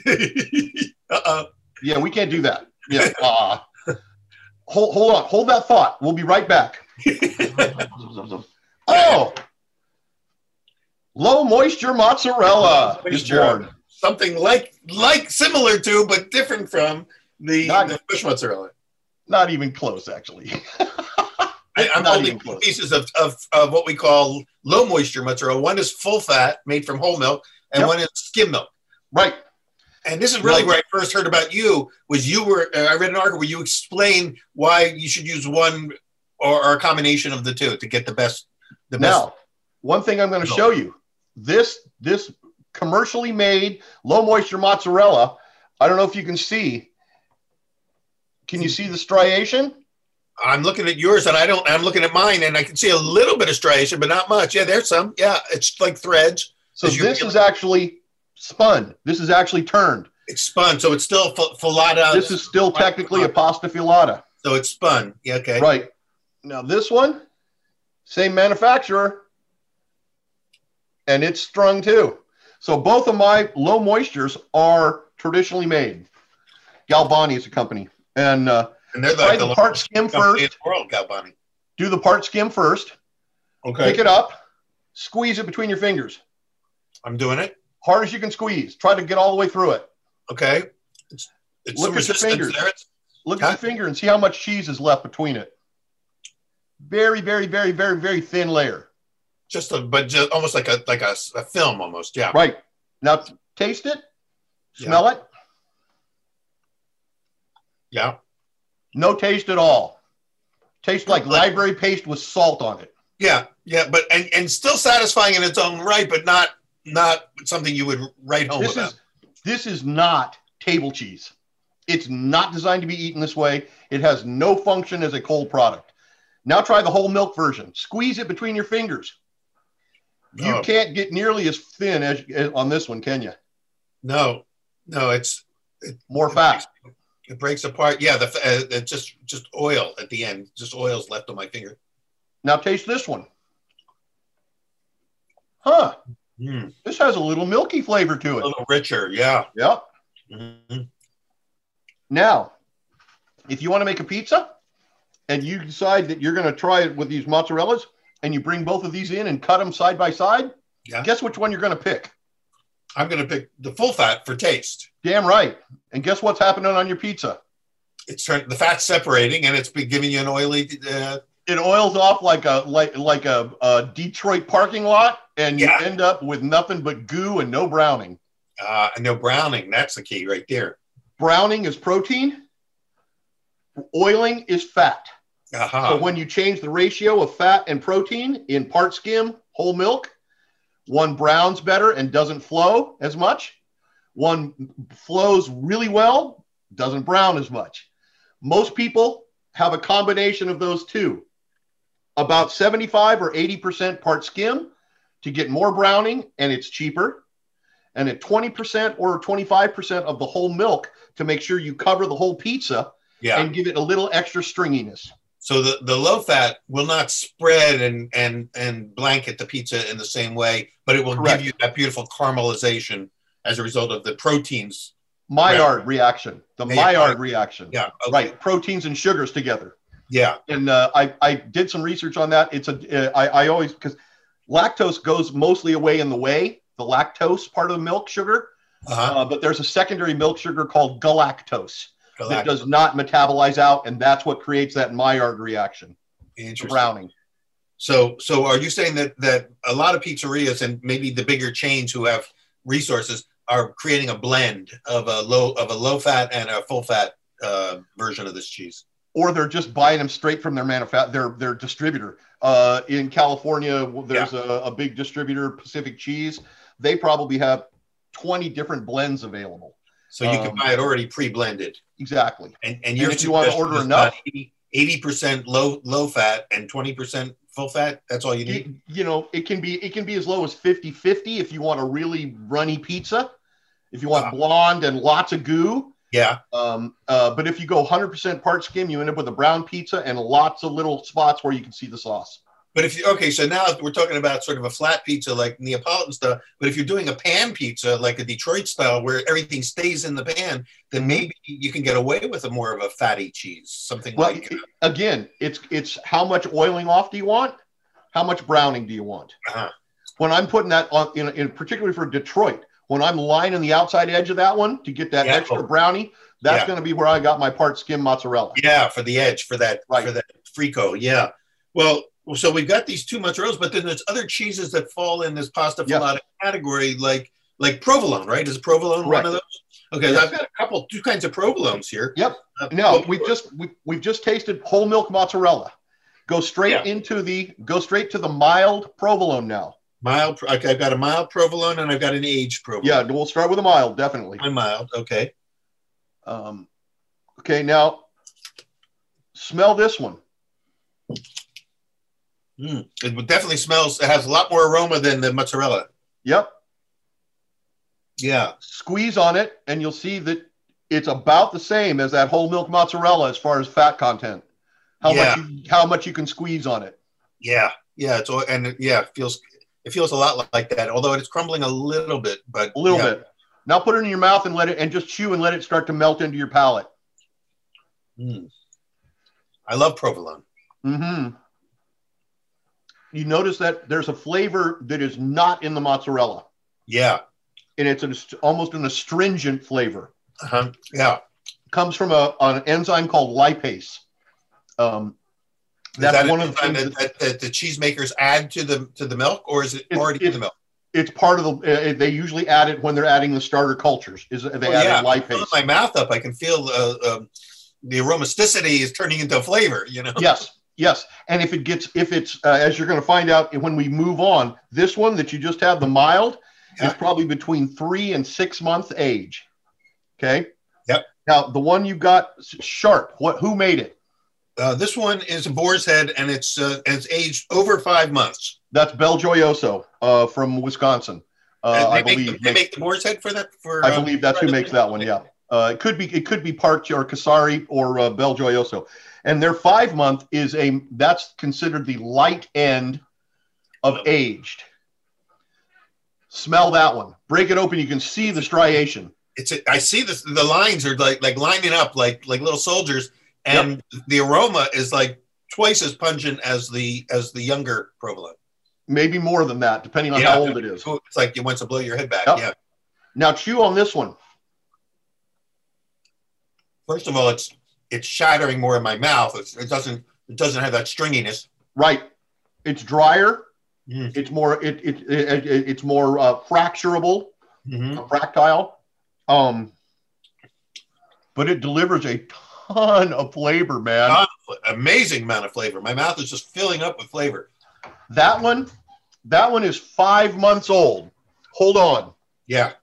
Yeah, we can't do that. Yeah. Hold on. Hold that thought. We'll be right back. Low moisture mozzarella is born. Something like similar to, but different from the fish mozzarella. Not even close, actually. I'm holding pieces of what we call low moisture mozzarella. One is full fat, made from whole milk, and one is skim milk. Right. And this is really where I first heard about you. I read an article where you explained why you should use one or a combination of the two to get the best. Now, one thing I'm going to show you. This commercially made low moisture mozzarella. I don't know if you can see. Can you see the striation? I'm looking at yours, and I'm looking at mine, and I can see a little bit of striation, but not much. Yeah, there's some. Yeah, it's like threads. So this is actually spun. This is actually turned. It's spun, so it's still filata. This is still technically a pasta filata. So it's spun. Yeah, okay. Right. Now this one, same manufacturer, and it's strung too. So both of my low moistures are traditionally made. Galbani is a company. And they're like the part skim first. In the world, Galbani. Do the part skim first. Okay. Pick it up. Squeeze it between your fingers. I'm doing it. Hard as you can squeeze. Try to get all the way through it. Okay. It's look at your fingers. Look at your finger and see how much cheese is left between it. Very, very, very, very, very thin layer. Just almost like a film almost. Yeah. Right. Now taste it. Smell it. Yeah. No taste at all. Tastes like library paste with salt on it. Yeah, but and still satisfying in its own right, but not something you would write home about. This is not table cheese. It's not designed to be eaten this way. It has no function as a cold product. Now try the whole milk version. Squeeze it between your fingers. You can't get nearly as thin as on this one, can you? No, it's more fat. It breaks apart. Yeah, just oil at the end. Just oil's left on my finger. Now taste this one. Huh. This has a little milky flavor to it. A little richer, yeah. Yep. Mm-hmm. Now, if you want to make a pizza and you decide that you're going to try it with these mozzarellas and you bring both of these in and cut them side by side, guess which one you're going to pick? I'm going to pick the full fat for taste. Damn right. And guess what's happening on your pizza? The fat's separating, and it's been giving you an oily. It oils off like a Detroit parking lot, and you end up with nothing but goo and no browning. And no browning. That's the key right there. Browning is protein. Oiling is fat. Uh-huh. So when you change the ratio of fat and protein in part skim, whole milk, one browns better and doesn't flow as much. One flows really well, doesn't brown as much. Most people have a combination of those two. About 75 or 80% part skim to get more browning, and it's cheaper. And at 20% or 25% of the whole milk to make sure you cover the whole pizza and give it a little extra stringiness. So the low fat will not spread and blanket the pizza in the same way, but it will Correct. give you that beautiful caramelization as a result of the proteins. Maillard reaction. The Maillard reaction. Yeah. Okay. Right. Proteins and sugars together. Yeah. And I did some research on that. I always, because lactose goes mostly away in the whey, the lactose part of the milk sugar. But there's a secondary milk sugar called galactose. That does not metabolize out, and that's what creates that Maillard reaction. Interesting. Browning. So are you saying that a lot of pizzerias and maybe the bigger chains who have resources are creating a blend of a low fat and a full fat version of this cheese? Or they're just buying them straight from their distributor. In California, there's a big distributor, Pacific Cheese. They probably have 20 different blends available. So you can buy it already pre-blended. Exactly. And if you want to order enough, 80% low fat and 20% full fat, that's all you need. It can be as low as 50-50 if you want a really runny pizza. If you want blonde and lots of goo. Yeah. But if you go 100% part skim, you end up with a brown pizza and lots of little spots where you can see the sauce. But so now we're talking about sort of a flat pizza like Neapolitan stuff. But if you're doing a pan pizza like a Detroit style where everything stays in the pan, then maybe you can get away with more of a fatty cheese, something like. Again, it's how much oiling off do you want? How much browning do you want? When I'm putting that on, in particularly for Detroit, when I'm lining the outside edge of that one to get that extra brownie, that's going to be where I got my part skim mozzarella. Yeah, for the edge, for that frico. Yeah. Well, so we've got these two mozzarellas, but then there's other cheeses that fall in this pasta filata category, like provolone, right? Is provolone one of those? Okay, I've got two kinds of provolones here. Yep. No, we've just tasted whole milk mozzarella. Go straight to the mild provolone now. Mild. Okay, I've got a mild provolone and I've got an aged provolone. Yeah, we'll start with a mild, definitely. A mild, okay. Okay, now smell this one. It definitely smells. It has a lot more aroma than the mozzarella. Yep. Yeah. Squeeze on it, and you'll see that it's about the same as that whole milk mozzarella as far as fat content. How much you can squeeze on it. Yeah. Yeah. It feels a lot like that, although it's crumbling a little bit, but a little bit. Now put it in your mouth and just chew and let it start to melt into your palate. I love provolone. Mm-hmm. You notice that there's a flavor that is not in the mozzarella. Yeah. And it's almost an astringent flavor. Yeah. Comes from an enzyme called lipase. That's one of the things that the cheesemakers add to the milk, or is it already in the milk? It's part of they usually add it when they're adding the starter cultures. Add lipase. Filling my mouth up, I can feel the aromaticity is turning into flavor. Yes. And if it's as you're going to find out when we move on, this one that you just have, the mild, is probably between 3 and 6 months age. Okay. Yep. Now the one you got, Sharp. Who made it? This one is a Boar's Head, and it's aged over 5 months. That's Belgioioso from Wisconsin. I believe they make the Boar's Head for that. I believe that's who makes that one. Yeah. It could be Park or Casari or Belgioioso. And their 5 month that's considered the light end of aged. Smell that one. Break it open. You can see the striation. I see this. The lines are like lining up like little soldiers, and the aroma is like twice as pungent as the younger provolone. Maybe more than that, depending on how old it is. It's like it wants to blow your head back. Yep. Yeah. Now chew on this one. First of all, it's shattering more in my mouth. It doesn't have that stringiness. Right. It's drier. It's more it's more fracturable, fractile. but it delivers a ton of flavor, man. Amazing amount of flavor. My mouth is just filling up with flavor. That one is 5 months old. Hold on. Yeah.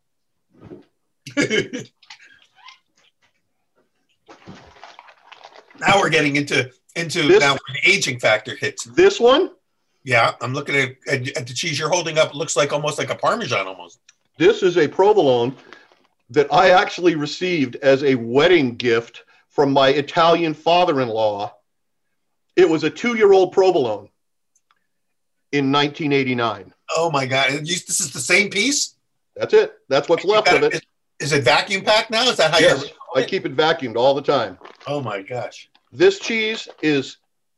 Now we're getting into this, now where the aging factor hits. This one? Yeah, I'm looking at the cheese you're holding up. It looks like almost like a Parmesan almost. This is a provolone that I actually received as a wedding gift from my Italian father-in-law. It was a 2-year-old provolone in 1989. Oh my God. This is the same piece? That's it. That's what's left of it. Is it vacuum packed now? Is that how Yes, I keep it vacuumed all the time. Oh my gosh. This cheese is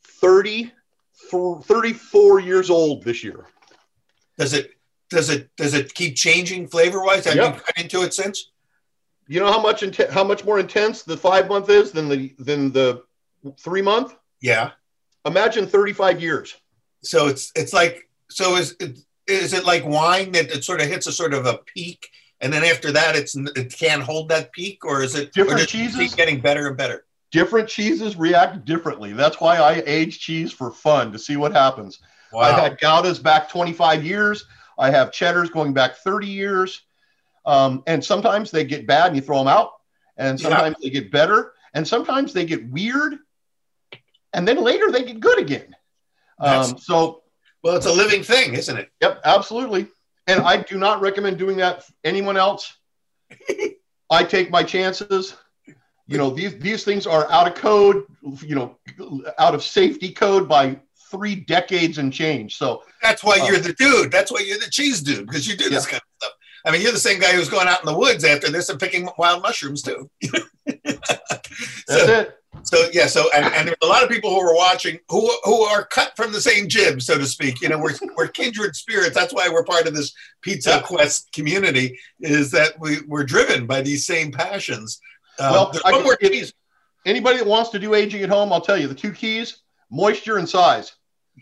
34 years old this year. Does it keep changing flavor-wise? Have you cut into it since? You know how much more intense the 5 month is than the 3 month? Yeah. Imagine 35 years. So it's like, so is it like wine that it sort of hits a sort of a peak, and then after that it can't hold that peak, or is it different cheeses keep getting better and better? Different cheeses react differently. That's why I age cheese for fun, to see what happens. Wow. I've had Goudas back 25 years. I have Cheddars going back 30 years. And sometimes they get bad and you throw them out. And sometimes they get better. And sometimes they get weird. And then later they get good again. Well, it's a living thing, isn't it? Yep, absolutely. And I do not recommend doing that for anyone else. I take my chances. You know, these things are out of code, you know, out of safety code by 3 decades and change. So that's why you're the dude. That's why you're the cheese dude, because you do this kind of stuff. I mean, you're the same guy who's going out in the woods after this and picking wild mushrooms too. That's it. So yeah, and there's a lot of people who are watching who are cut from the same jib, so to speak. You know, we're kindred spirits. That's why we're part of this Pizza Quest community. Is that we're driven by these same passions. Anybody that wants to do aging at home, I'll tell you the 2 keys: moisture and size.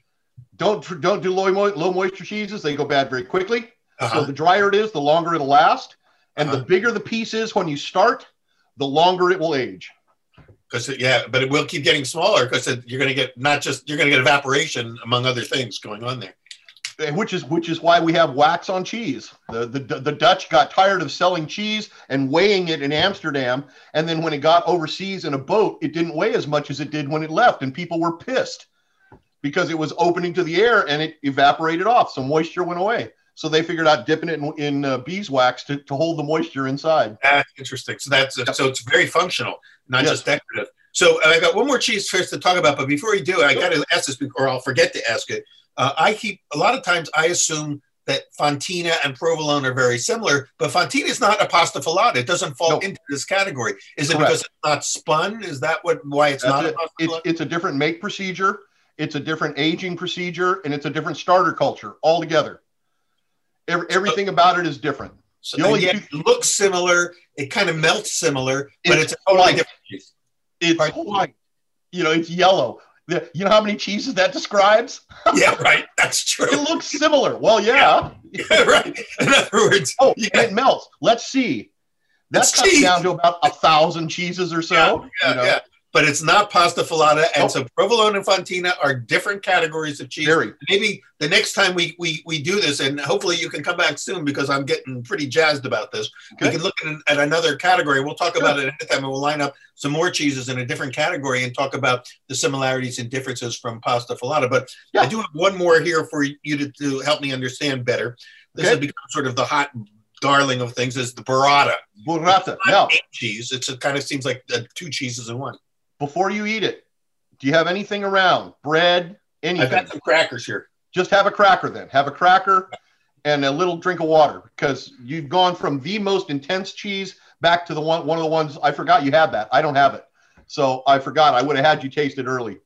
Don't do low moisture cheeses; they go bad very quickly. So the drier it is, the longer it'll last, and the bigger the piece is when you start, the longer it will age. But it will keep getting smaller because you're going to get evaporation among other things going on there. Which is why we have wax on cheese. The Dutch got tired of selling cheese and weighing it in Amsterdam, and then when it got overseas in a boat, it didn't weigh as much as it did when it left, and people were pissed because it was opening to the air and it evaporated off, so moisture went away. So they figured out dipping it in beeswax to hold the moisture inside. That's interesting. So so it's very functional, not just decorative. So I got one more cheese first to talk about, but before we do, I got to ask this, or I'll forget to ask it. A lot of times I assume that Fontina and provolone are very similar, but Fontina is not a pasta filata. It doesn't fall into this category. Is it because it's not spun? Is that why it's not a pasta filata? It's a different make procedure. It's a different aging procedure, and it's a different starter culture altogether. Everything about it is different. So it looks similar. It kind of melts similar, but it's a totally different cheese. It's white. You know, it's yellow. You know how many cheeses that describes? Yeah, right. That's true. It looks similar. Well, yeah. Right. In other words, and it melts. Let's see. That comes down to about 1,000 cheeses or so. Yeah. But it's not pasta filata, and so provolone and Fontina are different categories of cheese. Maybe the next time we do this, and hopefully you can come back soon because I'm getting pretty jazzed about this. Okay. We can look at another category. We'll talk about it another time, and we'll line up some more cheeses in a different category and talk about the similarities and differences from pasta filata. But I do have one more here for you to help me understand better. This has become sort of the hot darling of things, is the burrata. Burrata, cheese. It kind of seems like 2 cheeses in one. Before you eat it, do you have anything around? Bread, anything? I've got some crackers here. Just have a cracker then. Have a cracker and a little drink of water, because you've gone from the most intense cheese back to one of the ones. I forgot you had that. I don't have it. So I forgot. I would have had you taste it early.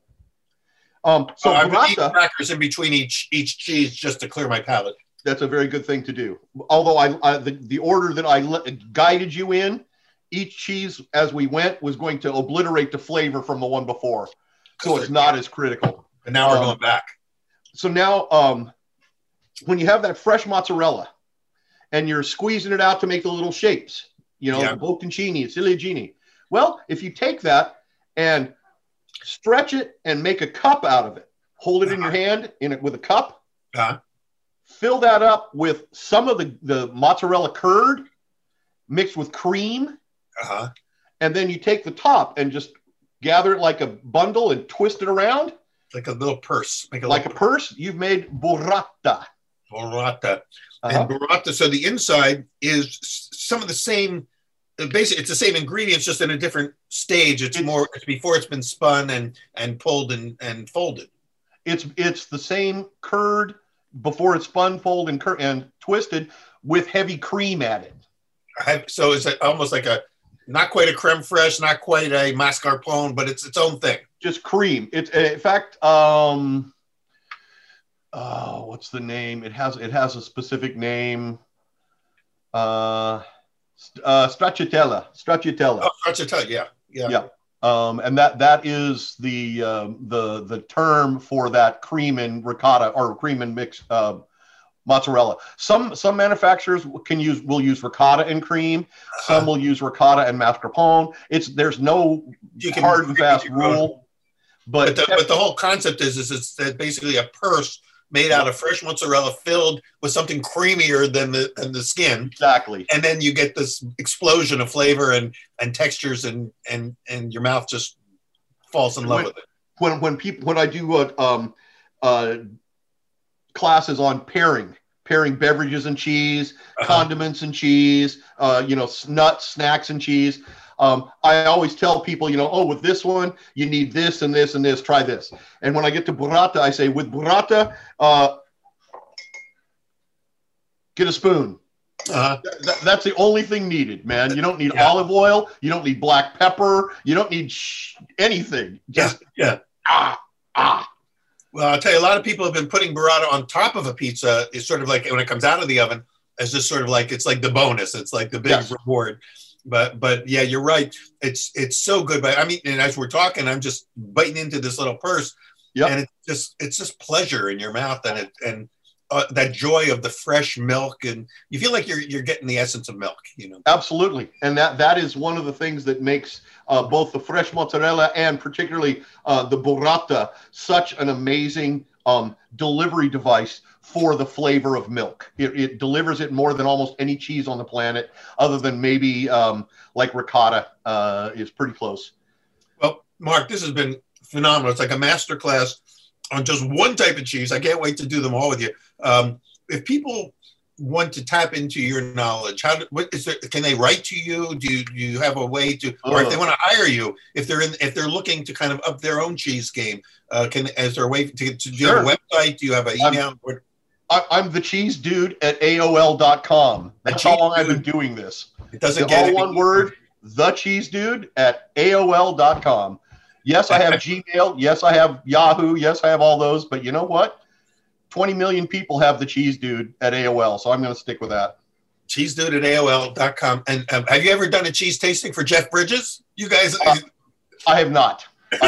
I'm eating crackers in between each cheese just to clear my palate. That's a very good thing to do. Although the order that I guided you in, each cheese as we went was going to obliterate the flavor from the one before. So it's not as critical. And now we're going back. So now when you have that fresh mozzarella and you're squeezing it out to make the little shapes, the bocconcini, ciliegini, Well, if you take that and stretch it and make a cup out of it, hold it in your hand with a cup, fill that up with some of the mozzarella curd mixed with cream, and then you take the top and just gather it like a bundle and twist it around. Like a little purse. Like a purse. You've made burrata. Burrata. And burrata, so the inside is some of the same, basically it's the same ingredients, just in a different stage. It's before it's been spun and pulled and folded. It's the same curd before it's spun, folded, and twisted with heavy cream added. So it's almost like not quite a creme fraiche, not quite a mascarpone, but it's its own thing. Just cream. It's in fact, what's the name? It has a specific name. Stracciatella. Oh, stracciatella. Yeah. And that is the term for that cream and ricotta or cream and mix mozzarella. Some manufacturers will use ricotta and cream. Some will use ricotta and mascarpone. There's no hard and fast rule. But the whole concept is it's basically a purse made out of fresh mozzarella filled with something creamier than the skin. Exactly. And then you get this explosion of flavor and textures and your mouth just falls in love with it. When I do classes on pairing beverages and cheese, condiments and cheese, nuts, snacks and cheese. I always tell people, with this one, you need this and this and this, try this. And when I get to burrata, I say, with burrata, get a spoon. That's the only thing needed, man. You don't need olive oil. You don't need black pepper. You don't need anything. Just, Well, I'll tell you, a lot of people have been putting burrata on top of a pizza. It's sort of like when it comes out of the oven, it's just sort of like, it's like the bonus. It's like the big reward. But yeah, you're right. It's so good. But I mean, and as we're talking, I'm just biting into this little purse, and it's just pleasure in your mouth, and that joy of the fresh milk, and you feel like you're getting the essence of milk. Absolutely, and that is one of the things that makes both the fresh mozzarella and particularly the burrata such an amazing delivery device for the flavor of milk. It delivers it more than almost any cheese on the planet, other than maybe like ricotta is pretty close. Well, Mark, this has been phenomenal. It's like a masterclass on just one type of cheese. I can't wait to do them all with you. If people want to tap into your knowledge, can they write to you? Do you have a way to, or if they want to hire you, if they're looking to kind of up their own cheese game, is there a way to do you have a website? Do you have an email? I'm the cheese dude at AOL.com. That's how long I've been doing this. It doesn't get all one word, the cheese dude at AOL.com. Yes, I have Gmail. Yes, I have Yahoo. Yes, I have all those. But you know what? 20 million people have the cheese dude at AOL. So I'm going to stick with that. Cheese dude at AOL.com. And have you ever done a cheese tasting for Jeff Bridges? You guys? I have not.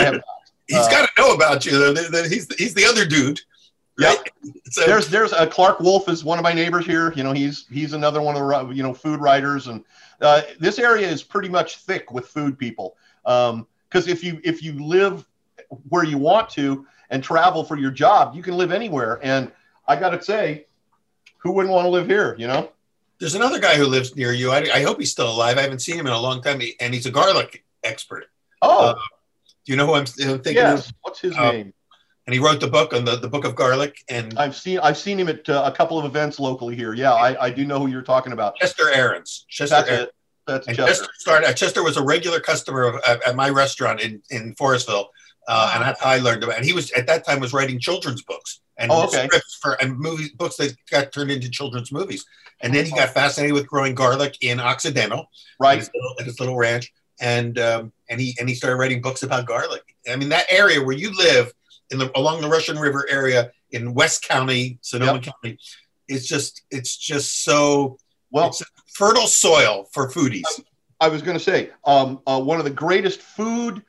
He's got to know about you. He's the other dude. Right? Yeah. So, there's Clark Wolf is one of my neighbors here. He's another one of the food writers, and this area is pretty much thick with food people. Because if you live where you want to and travel for your job, you can live anywhere. And I got to say, who wouldn't want to live here? There's another guy who lives near you. I hope he's still alive. I haven't seen him in a long time, and he's a garlic expert. Oh, do you know who I'm thinking yes. of? What's his name? And he wrote the book on the Book of Garlic. And I've seen him at a couple of events locally here. Yeah, I do know who you're talking about. Chester Aarons. That's Chester. Chester was a regular customer at my restaurant in Forestville, and that's how I learned about it. And he was at that time writing children's books and scripts and books that got turned into children's movies. And then he got fascinated with growing garlic in Occidental, right, at his little ranch, and he started writing books about garlic. I mean, that area where you live along the Russian River area in West County, Sonoma County, it's just so it's fertile soil for foodies. I was going to say one of the greatest food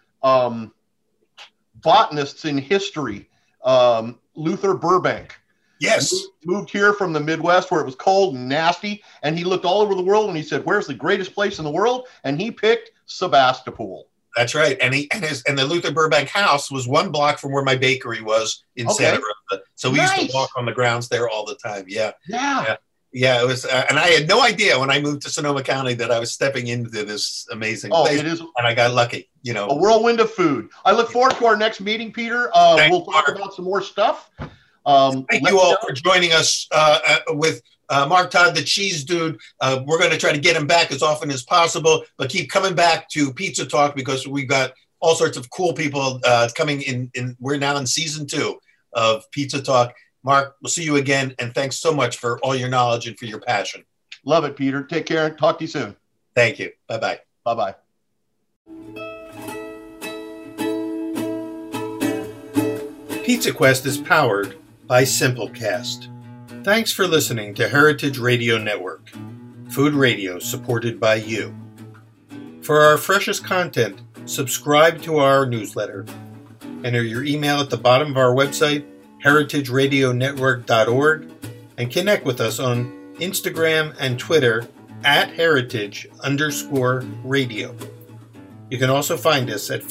botanists in history, Luther Burbank. Yes, moved here from the Midwest where it was cold and nasty, and he looked all over the world and he said, "Where's the greatest place in the world?" And he picked Sebastopol. That's right. And the Luther Burbank house was 1 block from where my bakery was in Santa Rosa. So we used to walk on the grounds there all the time. Yeah. It was, and I had no idea when I moved to Sonoma County that I was stepping into this amazing place. It is, and I got lucky, a whirlwind of food. I look forward to our next meeting, Peter. We'll talk about some more stuff. Thank you all for joining us with Mark Todd, the cheese dude. We're going to try to get him back as often as possible, but keep coming back to Pizza Talk because we've got all sorts of cool people coming in. We're now in season 2 of Pizza Talk. Mark, we'll see you again, and thanks so much for all your knowledge and for your passion. Love it, Peter. Take care. Talk to you soon. Thank you. Bye-bye. Bye-bye. Pizza Quest is powered by Simplecast. Thanks for listening to Heritage Radio Network, food radio supported by you. For our freshest content, subscribe to our newsletter. Enter your email at the bottom of our website, heritageradionetwork.org, and connect with us on Instagram and Twitter at heritage_radio. You can also find us at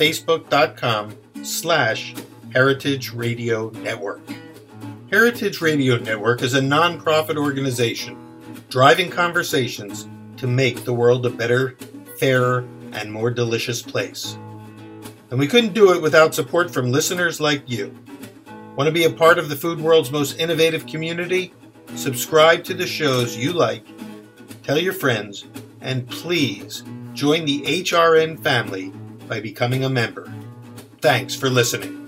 facebook.com/Heritage Radio Network. Heritage Radio Network is a non-profit organization driving conversations to make the world a better, fairer, and more delicious place. And we couldn't do it without support from listeners like you. Want to be a part of the food world's most innovative community? Subscribe to the shows you like, tell your friends, and please join the HRN family by becoming a member. Thanks for listening.